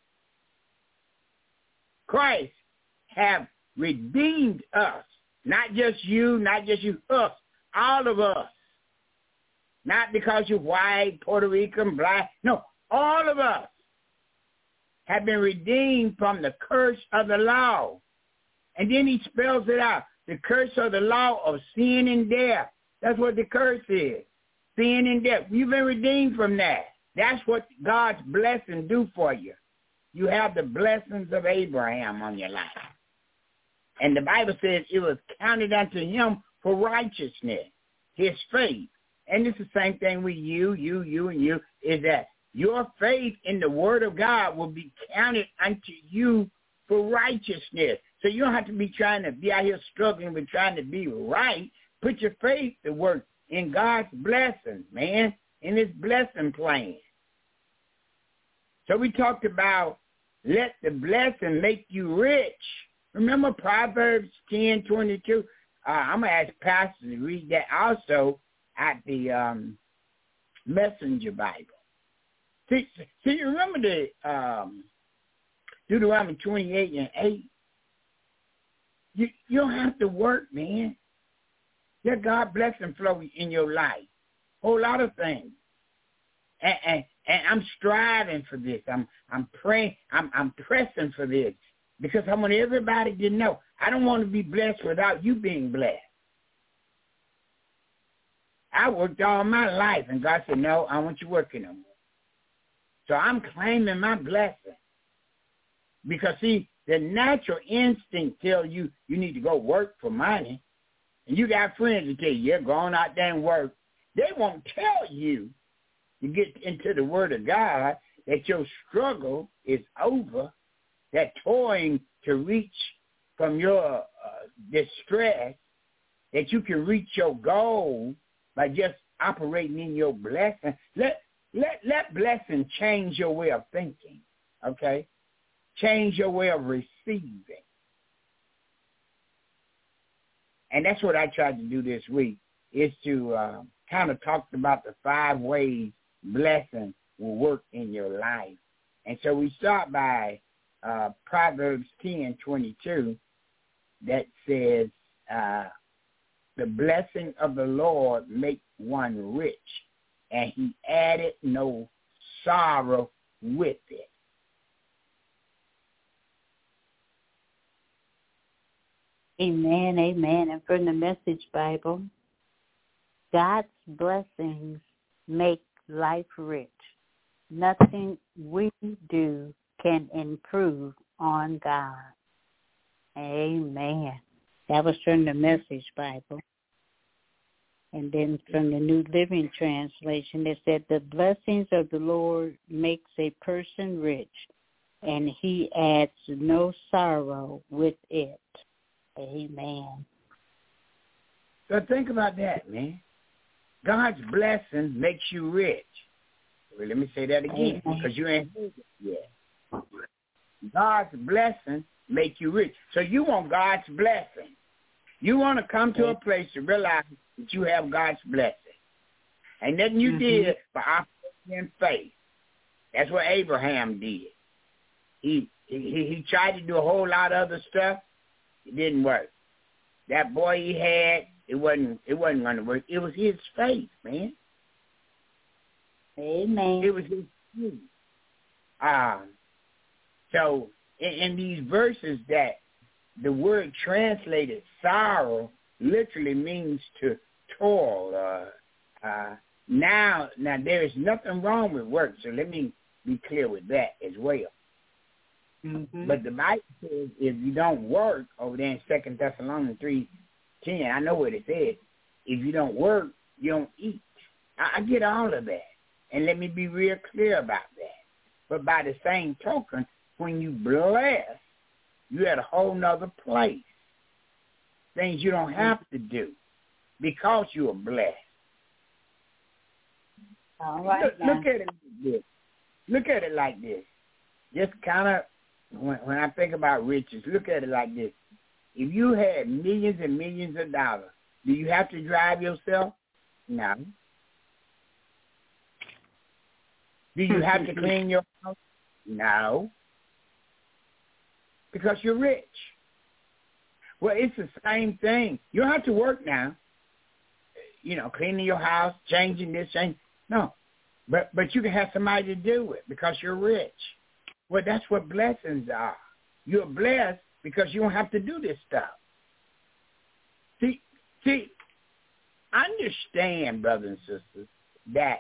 Christ have redeemed us, not just you, not just you, us, all of us. Not because you're white, Puerto Rican, black. No, all of us have been redeemed from the curse of the law. And then he spells it out, the curse of the law of sin and death. That's what the curse is, sin and death. You've been redeemed from that. That's what God's blessing do for you. You have the blessings of Abraham on your life. And the Bible says it was counted unto him for righteousness, his faith. And it's the same thing with you, you, you, and you, is that your faith in the word of God will be counted unto you for righteousness. So you don't have to be trying to be out here struggling with trying to be right. Put your faith to work in God's blessing, man, in his blessing plan. So we talked about let the blessing make you rich. Remember Proverbs ten twenty-two? Uh, I'm going to ask Pastor to read that also at the um, Messenger Bible. See, see, you remember the um, Deuteronomy twenty-eight and eight? You, you don't have to work, man. Let God blessing flow in your life. Whole lot of things. And, and, and I'm striving for this. I'm I'm praying. I'm I'm pressing for this because I want everybody to know. I don't want to be blessed without you being blessed. I worked all my life, and God said, no, I want you working no more. So I'm claiming my blessing. Because, see, the natural instinct tells you you need to go work for money. And you got friends that tell you, you're going out there and work. They won't tell you to get into the Word of God that your struggle is over, that toiling to reach from your uh, distress, that you can reach your goal by just operating in your blessing. Let, let, let blessing change your way of thinking, okay? Change your way of receiving. And that's what I tried to do this week, is to uh, kind of talk about the five ways blessing will work in your life. And so we start by uh, Proverbs ten twenty-two that says, uh, the blessing of the Lord make one rich, and he added no sorrow with it. Amen, amen. And from the Message Bible, God's blessings make life rich. Nothing we do can improve on God. Amen. That was from the Message Bible. And And then from the New Living Translation, it said, the blessings of the Lord makes a person rich, and he adds no sorrow with it. Amen. So think about that, man. God's blessing makes you rich. Well, let me say that again, because you ain't heard it yet. God's blessing make you rich. So you want God's blessing. You want to come to a place to realize that you have God's blessing. And nothing you mm-hmm. did for operating in faith. That's what Abraham did. He, he he tried to do a whole lot of other stuff. It didn't work. That boy he had, it wasn't it wasn't going to work. It was his faith, man. Amen. It was his faith. Um, so in, in these verses that the word translated sorrow literally means to toil. Uh, uh, now, now there is nothing wrong with work, so let me be clear with that as well. Mm-hmm. But the Bible says if you don't work, over there in Second Thessalonians three ten, I know what it says. If you don't work, you don't eat. I, I get all of that, and let me be real clear about that. But by the same token, when you bless, you're at a whole nother place. Things you don't have to do because you are blessed. All right. Look, look at it like this. Look at it like this. Just kind of, when, when I think about riches, look at it like this. If you had millions and millions of dollars, do you have to drive yourself? No. Do you have to clean your house? No. Because you're rich. Well, it's the same thing. You don't have to work now. You know, cleaning your house, changing this, changing. No. But but you can have somebody to do it because you're rich. Well, that's what blessings are. You're blessed because you don't have to do this stuff. See, see, understand, brothers and sisters, that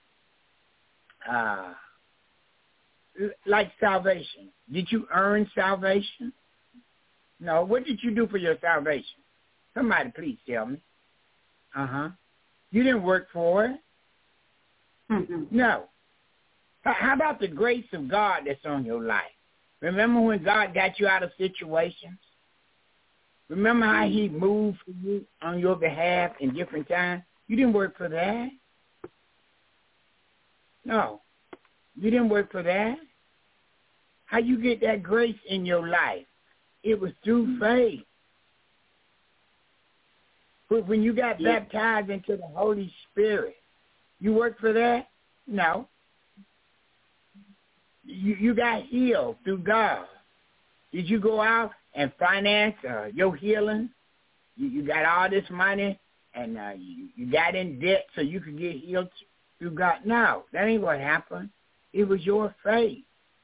uh, like salvation. Did you earn salvation? No. What did you do for your salvation? Somebody please tell me. Uh-huh. You didn't work for it? Mm-hmm. No. How about the grace of God that's on your life? Remember when God got you out of situations? Remember how he moved for you on your behalf in different times? You didn't work for that. No. You didn't work for that. How you get that grace in your life? It was through faith. When you got yeah. baptized into the Holy Spirit, you worked for that? No. You you got healed through God. Did you go out and finance uh, your healing? You, you got all this money and uh, you, you got in debt so you could get healed through God? No, that ain't what happened. It was your faith.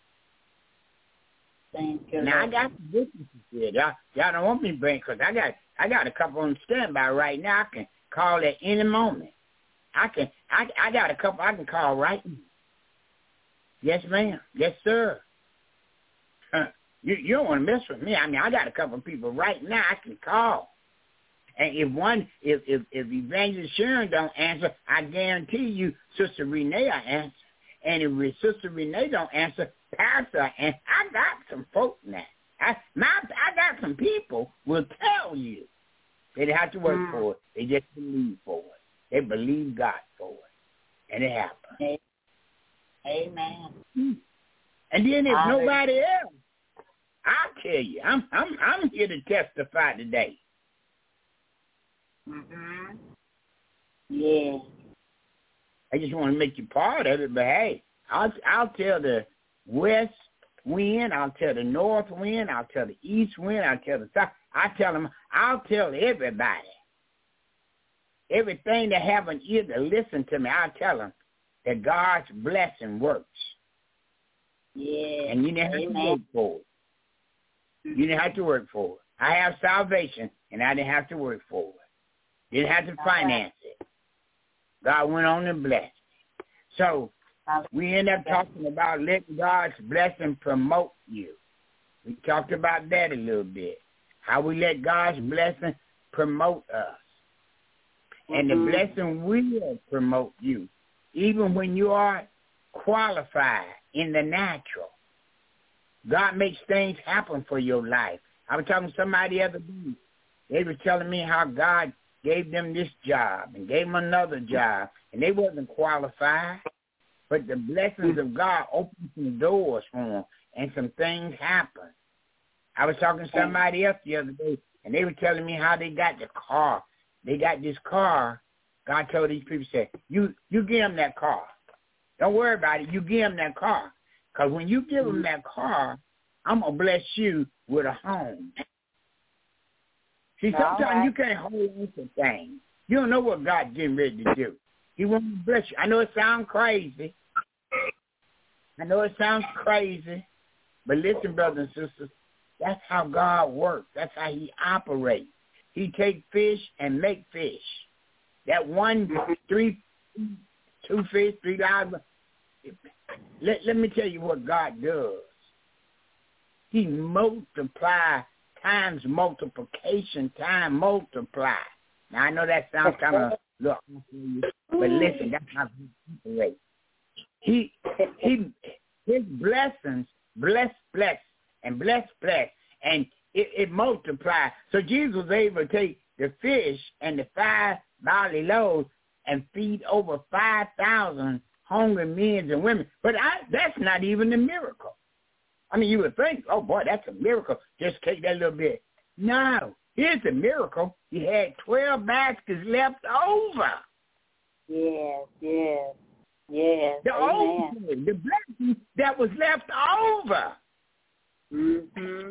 Thank you. Now I got some businesses here. Y'all, y'all don't want me to bring because I got I got a couple on standby right now. I can call at any moment. I can I I got a couple I can call right now. Yes, ma'am. Yes, sir. Uh, you you don't want to mess with me. I mean, I got a couple of people right now I can call. And if one, if if, if Evangelist Sharon don't answer, I guarantee you Sister Renee will answer. And if Sister Renee don't answer, Pastor, and I got some folks now. I, my, I got some people will tell you they didn't have to work mm. for it. They just believe for it. They believe God for it. And it happened. Amen. Mm. And then if Amen. nobody else, I'll tell you, I'm I'm I'm here to testify today. Mhm. Yeah. I just want to make you part of it, but hey, I'll I'll tell the west wind, I'll tell the north wind, I'll tell the east wind, I'll tell the south. I tell them, I'll tell everybody. Everything that have an ear to listen to me, I'll tell them that God's blessing works. Yeah. And you didn't have Amen. to work for it. You didn't have to work for it. I have salvation, and I didn't have to work for it. Didn't have to finance it. God went on and blessed me. So we end up talking about letting God's blessing promote you. We talked about that a little bit. How we let God's blessing promote us. And mm-hmm. the blessing will promote you, even when you are qualified in the natural. God makes things happen for your life. I was talking to somebody the other day. They were telling me how God gave them this job and gave them another job, and they wasn't qualified. But the blessings of God opened some doors for them, and some things happened. I was talking to somebody else the other day, and they were telling me how they got the car. They got this car. God told these people, said, you, you give them that car. Don't worry about it. You give them that car. Because when you give them that car, I'm going to bless you with a home. See, sometimes right. you can't hold on to things. You don't know what God's getting ready to do. He wants to bless you. I know it sounds crazy. I know it sounds crazy. But listen, brothers and sisters, that's how God works. That's how he operates. He take fish and make fish. That one, three, two fish, three dollars. Let, let me tell you what God does. He multiply times multiplication, time multiply. Now, I know that sounds kind of, look, but listen, that's how he operates. He, he, his blessings, bless, bless, and bless, bless, and it, it multiplies. So Jesus was able to take the fish and the five barley loaves and feed over five thousand hungry men and women. But I, that's not even a miracle. I mean, you would think, oh, boy, that's a miracle. Just take that little bit. No, here's the miracle. He had twelve baskets left over. Yes, yes, yes. The Amen. over, the blessing that was left over. Mm-hmm.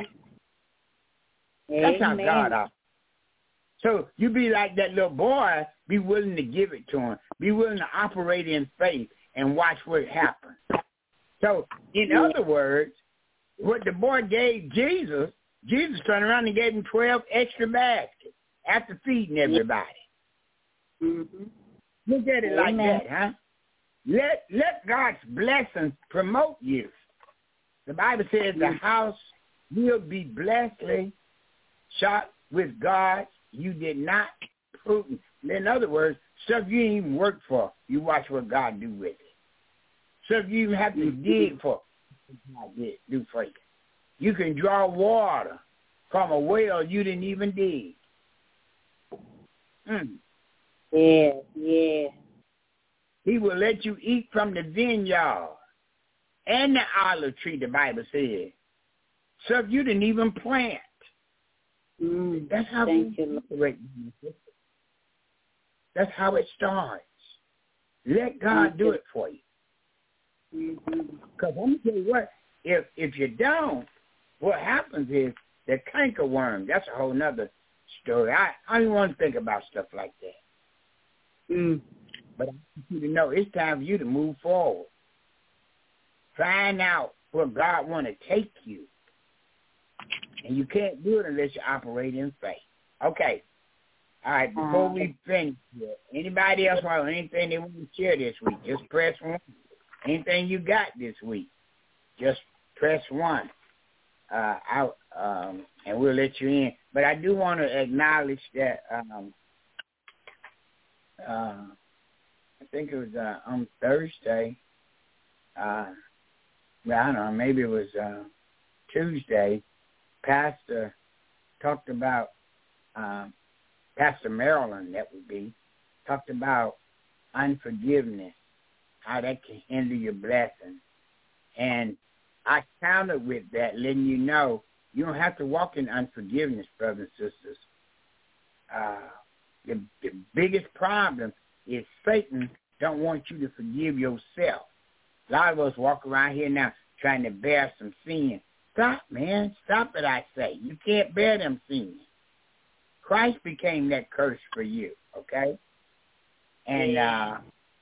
That's Amen. how God operates. So you be like that little boy, be willing to give it to him. Be willing to operate in faith and watch what happens. So, in yeah. other words, what the boy gave Jesus, Jesus turned around and gave him twelve extra baskets after feeding everybody. Mm-hmm. Look at it Amen. like that, huh? Let, let God's blessings promote you. The Bible says the house will be blessedly shot with God. You did not prove. In other words, stuff you didn't even work for, you watch what God do with it. Stuff you even have to dig for, God did do for you. You can draw water from a well you didn't even dig. Mm. Yeah, yeah. He will let you eat from the vineyard and the olive tree, the Bible says. Stuff you didn't even plant. Mm, That's how Thank we you. operate. That's how it starts. Let God Thank do you. it for you. Mm-hmm. Because I'm going to tell you what, if if you don't, what happens is the cankerworm, that's a whole nother story. I, I don't want to think about stuff like that. Mm. But I want you to know it's time for you to move forward. Find out where God want to take you. And you can't do it unless you operate in faith. Okay. All right, before we finish here, anybody else want anything they want to share this week, just press one. Anything you got this week, just press one uh, out, um, and we'll let you in. But I do want to acknowledge that um, uh, I think it was uh, on Thursday. Uh, well, I don't know, maybe it was uh, Tuesday. Pastor talked about, um, Pastor Marilyn, that would be, talked about unforgiveness, how that can hinder your blessing. And I countered with that, letting you know you don't have to walk in unforgiveness, brothers and sisters. Uh, the, the biggest problem is Satan don't want you to forgive yourself. A lot of us walk around here now trying to bear some sin. Stop, man. Stop it, I say. You can't bear them sins. Christ became that curse for you, okay? And uh,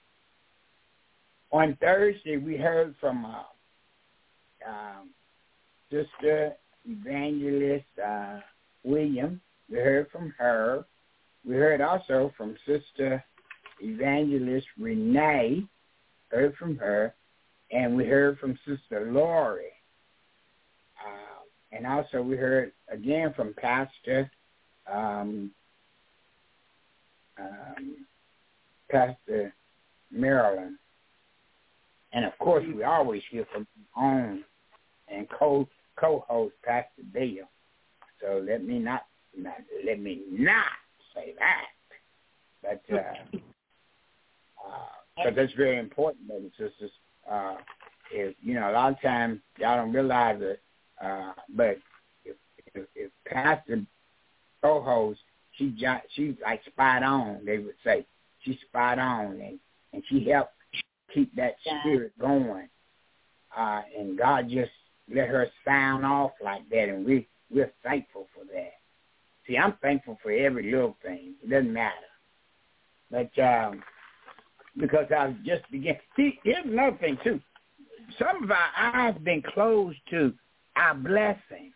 on Thursday, we heard from uh, um, Sister Evangelist uh, William. We heard from her. We heard also from Sister Evangelist Renee. Heard from her. And we heard from Sister Lori. Uh, and also we heard again from Pastor um, um, Pastor Marilyn. And, of course, we always hear from own and co, co-host Pastor Dale. So let me not, not let me not say that. But uh, uh, cause that's very important, brothers and sisters. Uh, if, you know, a lot of times y'all don't realize it, uh, but if, if, if Pastor co-host, she she's like spot on, they would say. She's spot on, and, and she helped keep that spirit going. Uh, and God just let her sound off like that, and we, we're thankful for that. See, I'm thankful for every little thing. It doesn't matter. But um, because I just began. See, here's another thing, too. Some of our eyes have been closed to our blessings.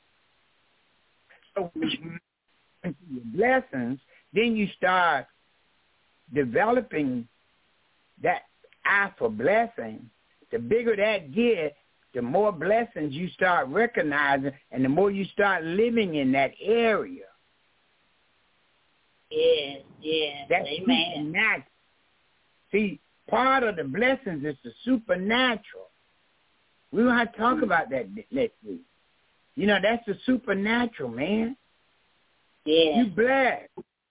So when you your blessings, then you start developing that eye for blessing. The bigger that gets, the more blessings you start recognizing, and the more you start living in that area. Yes, yes, That's amen. Supernatural. See, part of the blessings is the supernatural. We don't have to talk about that next week. You know, that's the supernatural, man. Yeah. You blessed.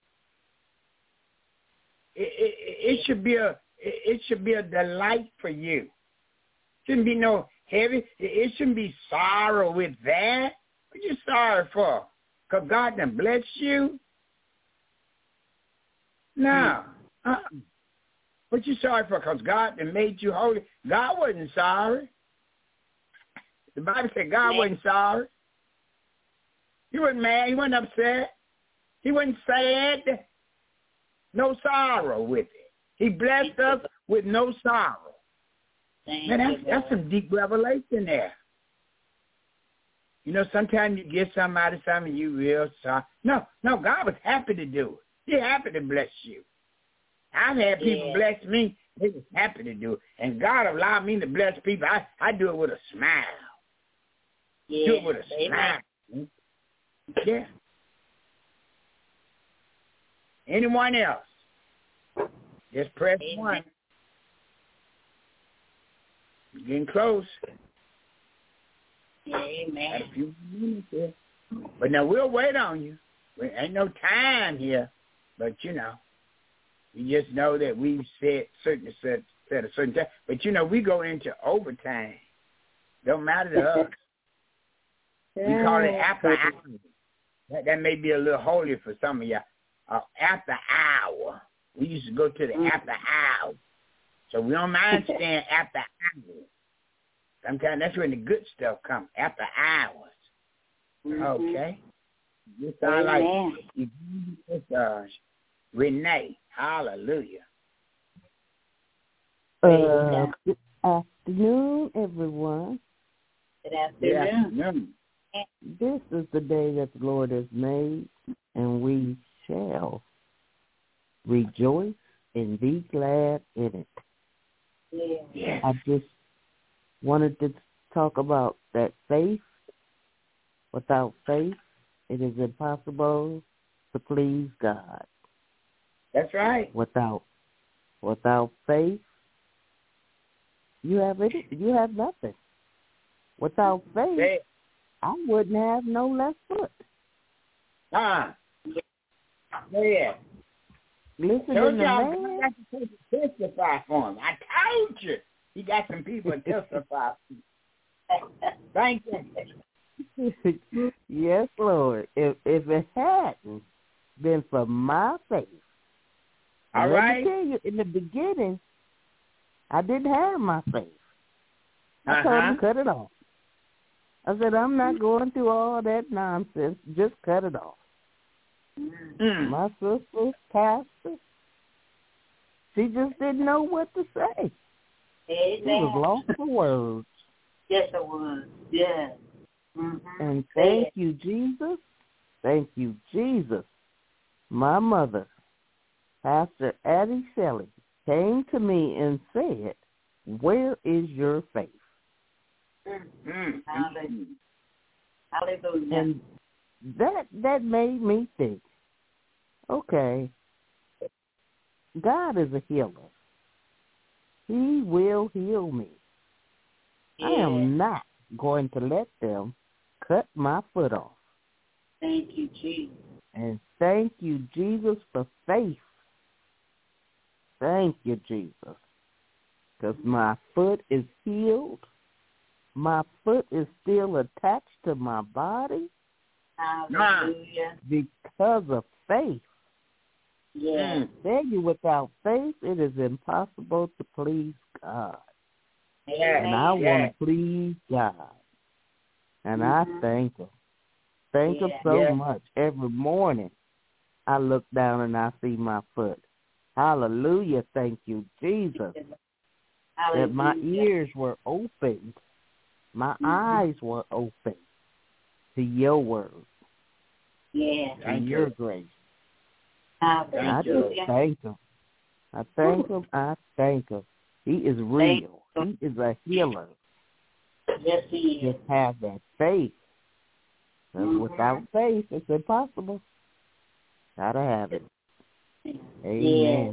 It, it, it should be a it should be a delight for you. Shouldn't be no heavy. It shouldn't be sorrow with that. What you sorry for? Because God done blessed you? No. Uh-uh. What you sorry for? Because God done made you holy? God wasn't sorry. The Bible said God yeah. wasn't sorry. He wasn't mad. He wasn't upset. He wasn't sad. No sorrow with it. He blessed us with no sorrow. Man, that's, that's some deep revelation there. You know, sometimes you get somebody something you real sorry. No, no, God was happy to do it. He's happy to bless you. I've had people yeah. bless me. They was happy to do it. And God allowed me to bless people. I, I do it with a smile. Yeah. Do it with a Amen. Smile. Yeah. Anyone else? Just press Amen. One. You're getting close. Amen. Got a few minutes here. But now we'll wait on you. There ain't no time here. But you know, you just know that we've set certain set, set a certain time. But you know, we go into overtime. Don't matter to us. We call it after hours. That, that may be a little holy for some of y'all. Uh, after hour. We used to go to the mm. after hour. So we don't mind staying after hours. Sometimes that's when the good stuff comes, after hours. Mm-hmm. Okay? You sound Amen. Like you, uh, Renee. Hallelujah. Uh, good afternoon, everyone. Good afternoon. Good afternoon. This is the day that the Lord has made, and we shall rejoice and be glad in it. Yeah. Yes. I just wanted to talk about that faith. Without faith, it is impossible to please God. That's right. Without without faith, you have it. You have nothing. Without faith, faith. I wouldn't have no left foot. Ah. Yeah. Listen to the man. I got to testify for him. I told you. He got some people to testify for him. Thank you. Yes, Lord. If if it hadn't been for my faith, all let right. me tell you, in the beginning, I didn't have my faith. I uh-huh. told him cut it off. I said, I'm not going through all that nonsense. Just cut it off. Mm. My sister, pastor, she just didn't know what to say. Amen. She was lost for words. Yes, it was. Yes. Mm-hmm. And thank you, Jesus. Thank you, Jesus. My mother, Pastor Addie Shelley, came to me and said, where is your faith? Mm-hmm. Hallelujah. Hallelujah. And that that made me think, okay, God is a healer. He will heal me. Yeah. I am not going to let them cut my foot off. Thank you, Jesus. And thank you, Jesus, for faith. Thank you, Jesus. Because my foot is healed. My foot is still attached to my body. Hallelujah. Because of faith. Yes. I tell you, without faith, it is impossible to please God. Yes. And I yes. want to please God. And Mm-hmm. I thank Him. Thank Him Yeah. so Yeah. much. Every morning, I look down and I see my foot. Hallelujah. Thank you, Jesus. Hallelujah. That my ears were opened. My Mm-hmm. eyes were open to your word. Yeah. To Thank your you. grace. Hallelujah. And I just thank Him. I thank Him. I thank Him. He is real. He is a healer. Yes, He is. Just have that faith. Because Mm-hmm. without faith, it's impossible. Gotta have it. Amen.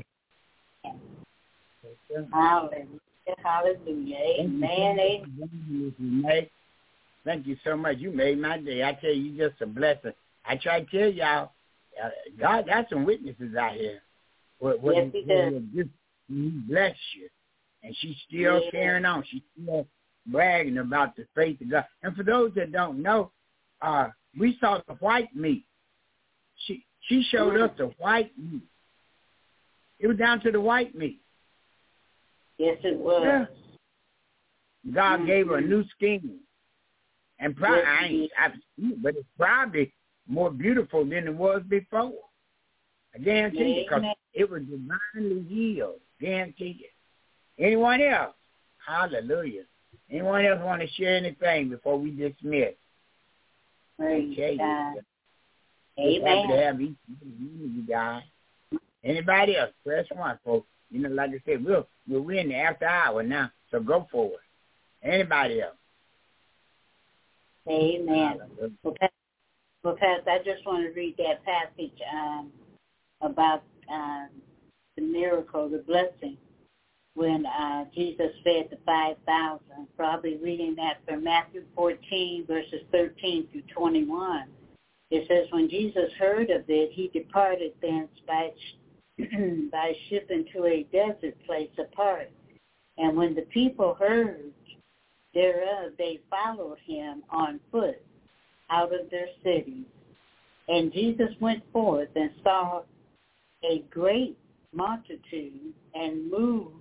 Yes. Hallelujah. Hallelujah. Amen. Amen. Thank you so much. You made my day. I tell you, you're just a blessing. I try to tell y'all, uh, God got some witnesses out here. What, what, Yes, He does. Just, he bless you. And she's still Yeah. carrying on. She's still bragging about the faith of God. And for those that don't know, uh, we saw the white meat. She she showed us the white meat. It was down to the white meat. Yes, it was. Yeah. God Mm-hmm. gave her a new skin. And probably, Yes, I ain't, I've seen it, but it's probably more beautiful than it was before. I guarantee you, because it was divinely healed. Guarantee you. Anyone else? Hallelujah. Anyone else want to share anything before we dismiss? Praise Okay. God. We're happy to Amen. have each one of you guys. Anybody else? Press one, folks. You know, like I said, we'll, we're in the after hour now, so go for it. Anybody else? Amen. Well, Pastor, well, Pastor, I just want to read that passage um, about um, the miracle, the blessing, when uh, Jesus fed the five thousand. Probably reading that from Matthew fourteen, verses thirteen through twenty-one. It says, when Jesus heard of it, he departed thence by by ship into a desert place apart. And when the people heard thereof, they followed him on foot out of their cities. And Jesus went forth and saw a great multitude and moved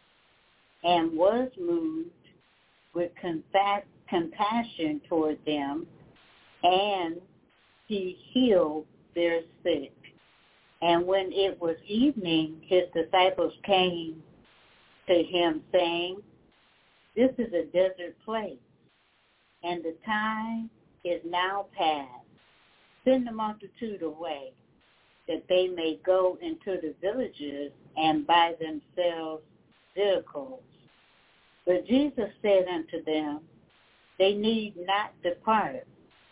and was moved with compa- compassion toward them, and he healed their sick. And when it was evening, his disciples came to him, saying, this is a desert place, and the time is now past. Send the multitude away, that they may go into the villages and buy themselves vehicles. But Jesus said unto them, they need not depart.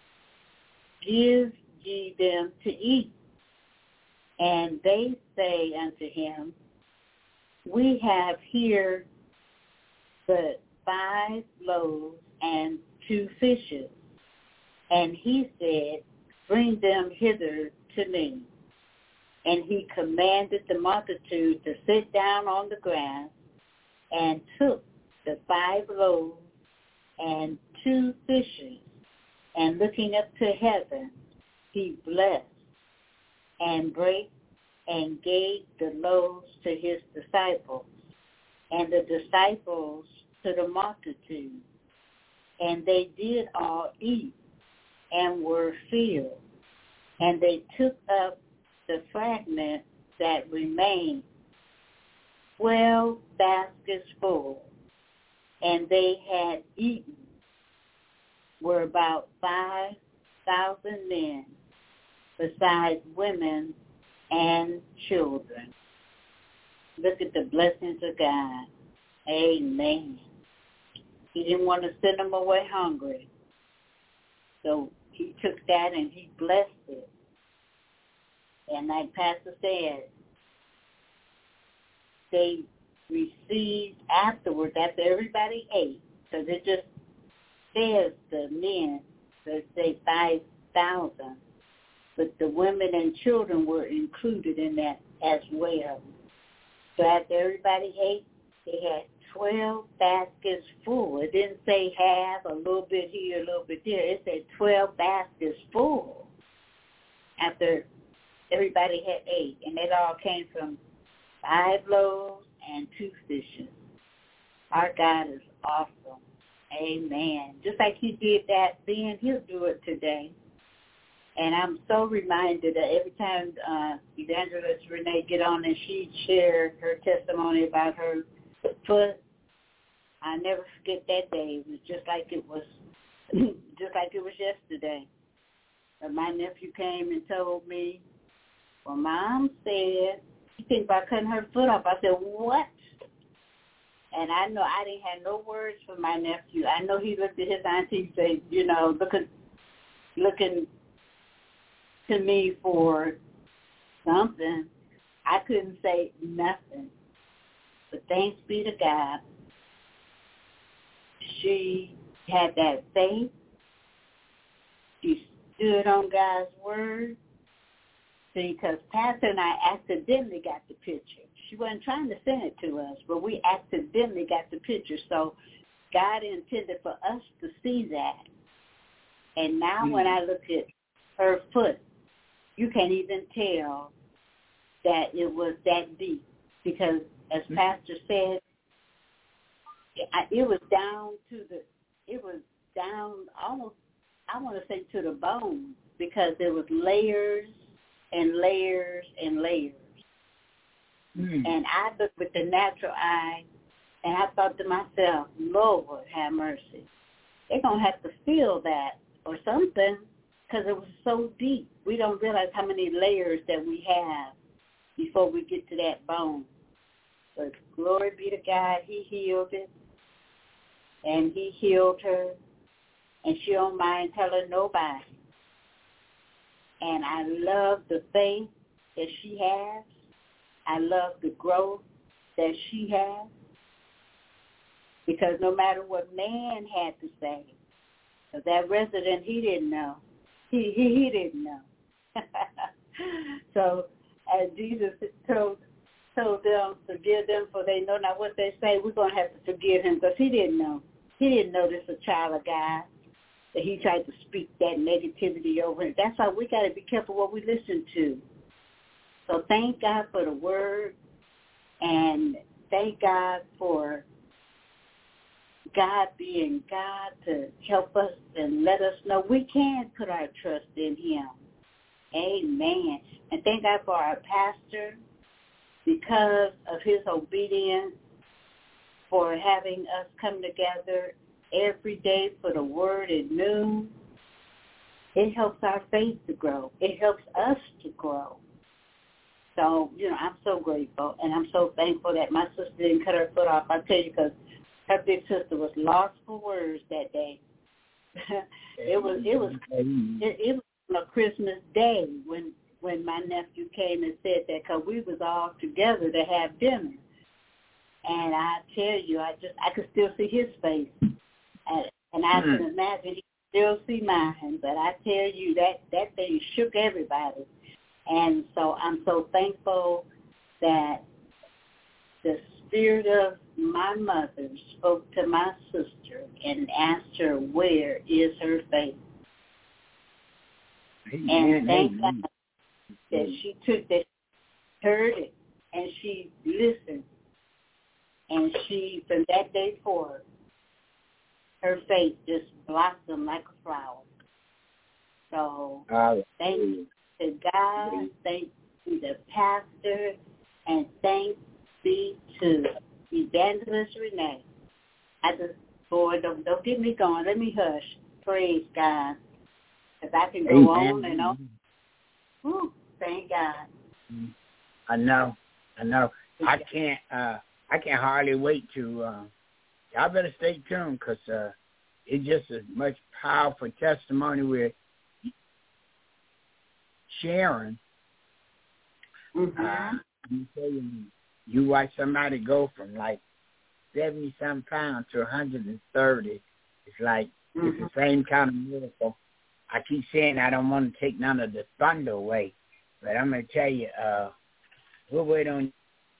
Give ye them to eat. And they say unto him, we have here but five loaves and two fishes. And he said, bring them hither to me. And he commanded the multitude to sit down on the grass, and took the five loaves and two fishes, and looking up to heaven, he blessed and brake and gave the loaves to his disciples, and the disciples to the multitude. And they did all eat and were filled. And they took up the fragments that remained, twelve baskets full. And they had eaten were about five thousand men, besides women and children. Look at the blessings of God. Amen. He didn't want to send them away hungry. So he took that and he blessed it. And like Pastor said, they received afterwards, after everybody ate, because it just says the men, let's say five thousand, but the women and children were included in that as well. So after everybody ate, they had twelve baskets full. It didn't say half, a little bit here, a little bit there. It said twelve baskets full after everybody had ate. And it all came from five loaves and two fishes. Our God is awesome. Amen. Just like he did that then, he'll do it today. And I'm so reminded that every time uh, Evangelist Renee get on and she shared her testimony about her foot, I never forget that day. It was just like it was, just like it was yesterday. But my nephew came and told me, well, Mom said, you think about cutting her foot off? I said, what? And I know I didn't have no words for my nephew. I know he looked at his auntie and said, you know, looking, looking to me for something. I couldn't say nothing. But thanks be to God, she had that faith. She stood on God's word. See, because Pastor and I accidentally got the picture. She wasn't trying to send it to us, but we accidentally got the picture. So God intended for us to see that. And now mm. when I look at her foot, you can't even tell that it was that deep. Because as mm. Pastor said, it was down to the, it was down almost, I want to say to the bone, because there was layers and layers and layers. Mm. And I looked with the natural eye, and I thought to myself, Lord, have mercy. They're going to have to feel that or something, because it was so deep. We don't realize how many layers that we have before we get to that bone. But glory be to God, he healed it, and he healed her, and she don't mind telling nobody. And I love the faith that she has. I love the growth that she has. Because no matter what man had to say, that resident, he didn't know. He he, he didn't know. So as Jesus told, told them, forgive them for they know not what they say, we're going to have to forgive him because he didn't know. He didn't know this was a child of God, that he tried to speak that negativity over him. That's why we got to be careful what we listen to. So thank God for the word, and thank God for God being God to help us and let us know we can put our trust in him. Amen. And thank God for our pastor because of his obedience, for having us come together every day for the word at noon. It helps our faith to grow. It helps us to grow. So, you know, I'm so grateful, and I'm so thankful that my sister didn't cut her foot off. I tell you, because her big sister was lost for words that day. it was it was it, it was on a Christmas day when when my nephew came and said that, because we was all together to have dinner. And I tell you, I just I could still see his face, and, and I mm. can imagine he could still see mine. But I tell you, that that thing shook everybody. And so I'm so thankful that the spirit of my mother spoke to my sister and asked her, where is her faith? Amen. And thank Amen. God that she took that, heard it, and she listened. And she, from that day forward, her faith just blossomed like a flower. So uh, thank you to God, thank you to the pastor, and thanks be to Evangelist Renee. I just, boy, don't, don't get me going. Let me hush. Praise God. Because I can go Amen. on and on. Whew, thank God. I know. I know. I can't, uh, I can't hardly wait to, uh, y'all better stay tuned because uh, it's just as much powerful testimony with Sharon. Mm-hmm. Uh, I'm tell you, you watch somebody go from like seventy-some pounds to one hundred thirty. It's like mm-hmm. it's the same kind of miracle. I keep saying I don't want to take none of the thunder away, but I'm going to tell you, uh, we'll wait on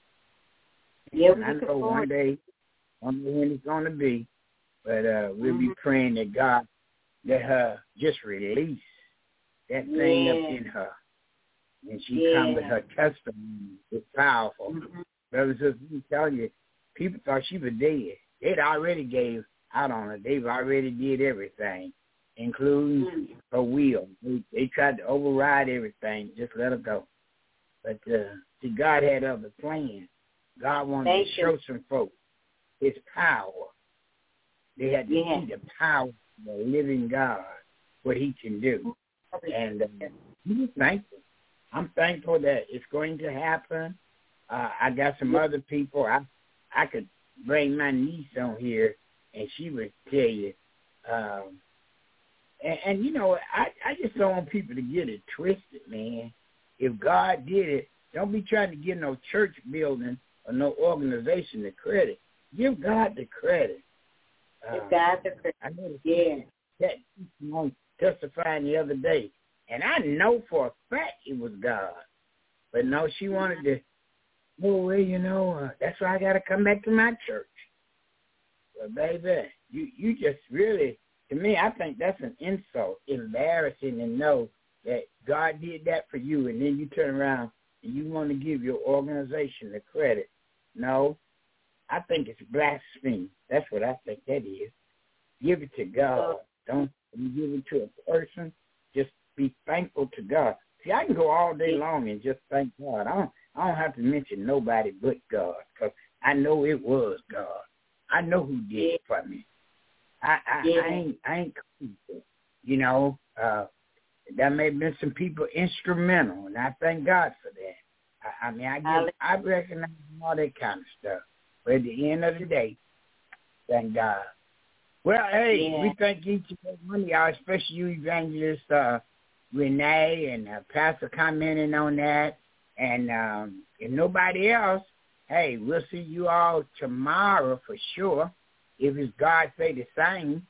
yeah, I know one day, one day when it's going to be, but uh, we'll mm-hmm. be praying that God let her just release that thing yeah. up in her. And she yeah. come with her testimony. It's powerful. Mm-hmm. Brothers and sisters, I'm telling you, people thought she was dead. They'd already gave out on her. They've already did everything, including mm-hmm. her will. They, they tried to override everything. Just let her go. But uh, see, God had other plans. God wanted Thank to show you. some folks his power. They had to yeah. see the power of the living God, what he can do. And uh, I'm thankful. I'm thankful that it's going to happen. Uh, I got some other people. I I could bring my niece on here, and she would tell you. Um, and, and, you know, I, I just don't want people to get it twisted, man. If God did it, don't be trying to give no church building or no organization the credit. Give God the credit. Give uh, God the credit. I know yeah. that on testifying the other day, and I know for a fact it was God. But no, she wanted to, oh, well, you know, uh, that's why I got to come back to my church. Well, baby, you, you just really, to me, I think that's an insult, embarrassing to know that God did that for you, and then you turn around and you want to give your organization the credit. No, I think it's blasphemy. That's what I think that is. Give it to God. Don't give it to a person. Just be thankful to God. See, I can go all day long and just thank God. I don't, I don't have to mention nobody but God, because I know it was God. I know who did it for me. I, I, yeah. I ain't, I ain't, you know, uh, there may have been some people instrumental, and I thank God for that. I, I mean, I get, I recognize all that kind of stuff. But at the end of the day, thank God. Well, hey, yeah. we thank each and every one of y'all, especially you, Evangelist uh, Renee, and uh, Pastor commenting on that. And um, if nobody else, hey, we'll see you all tomorrow for sure. If it's God say the same,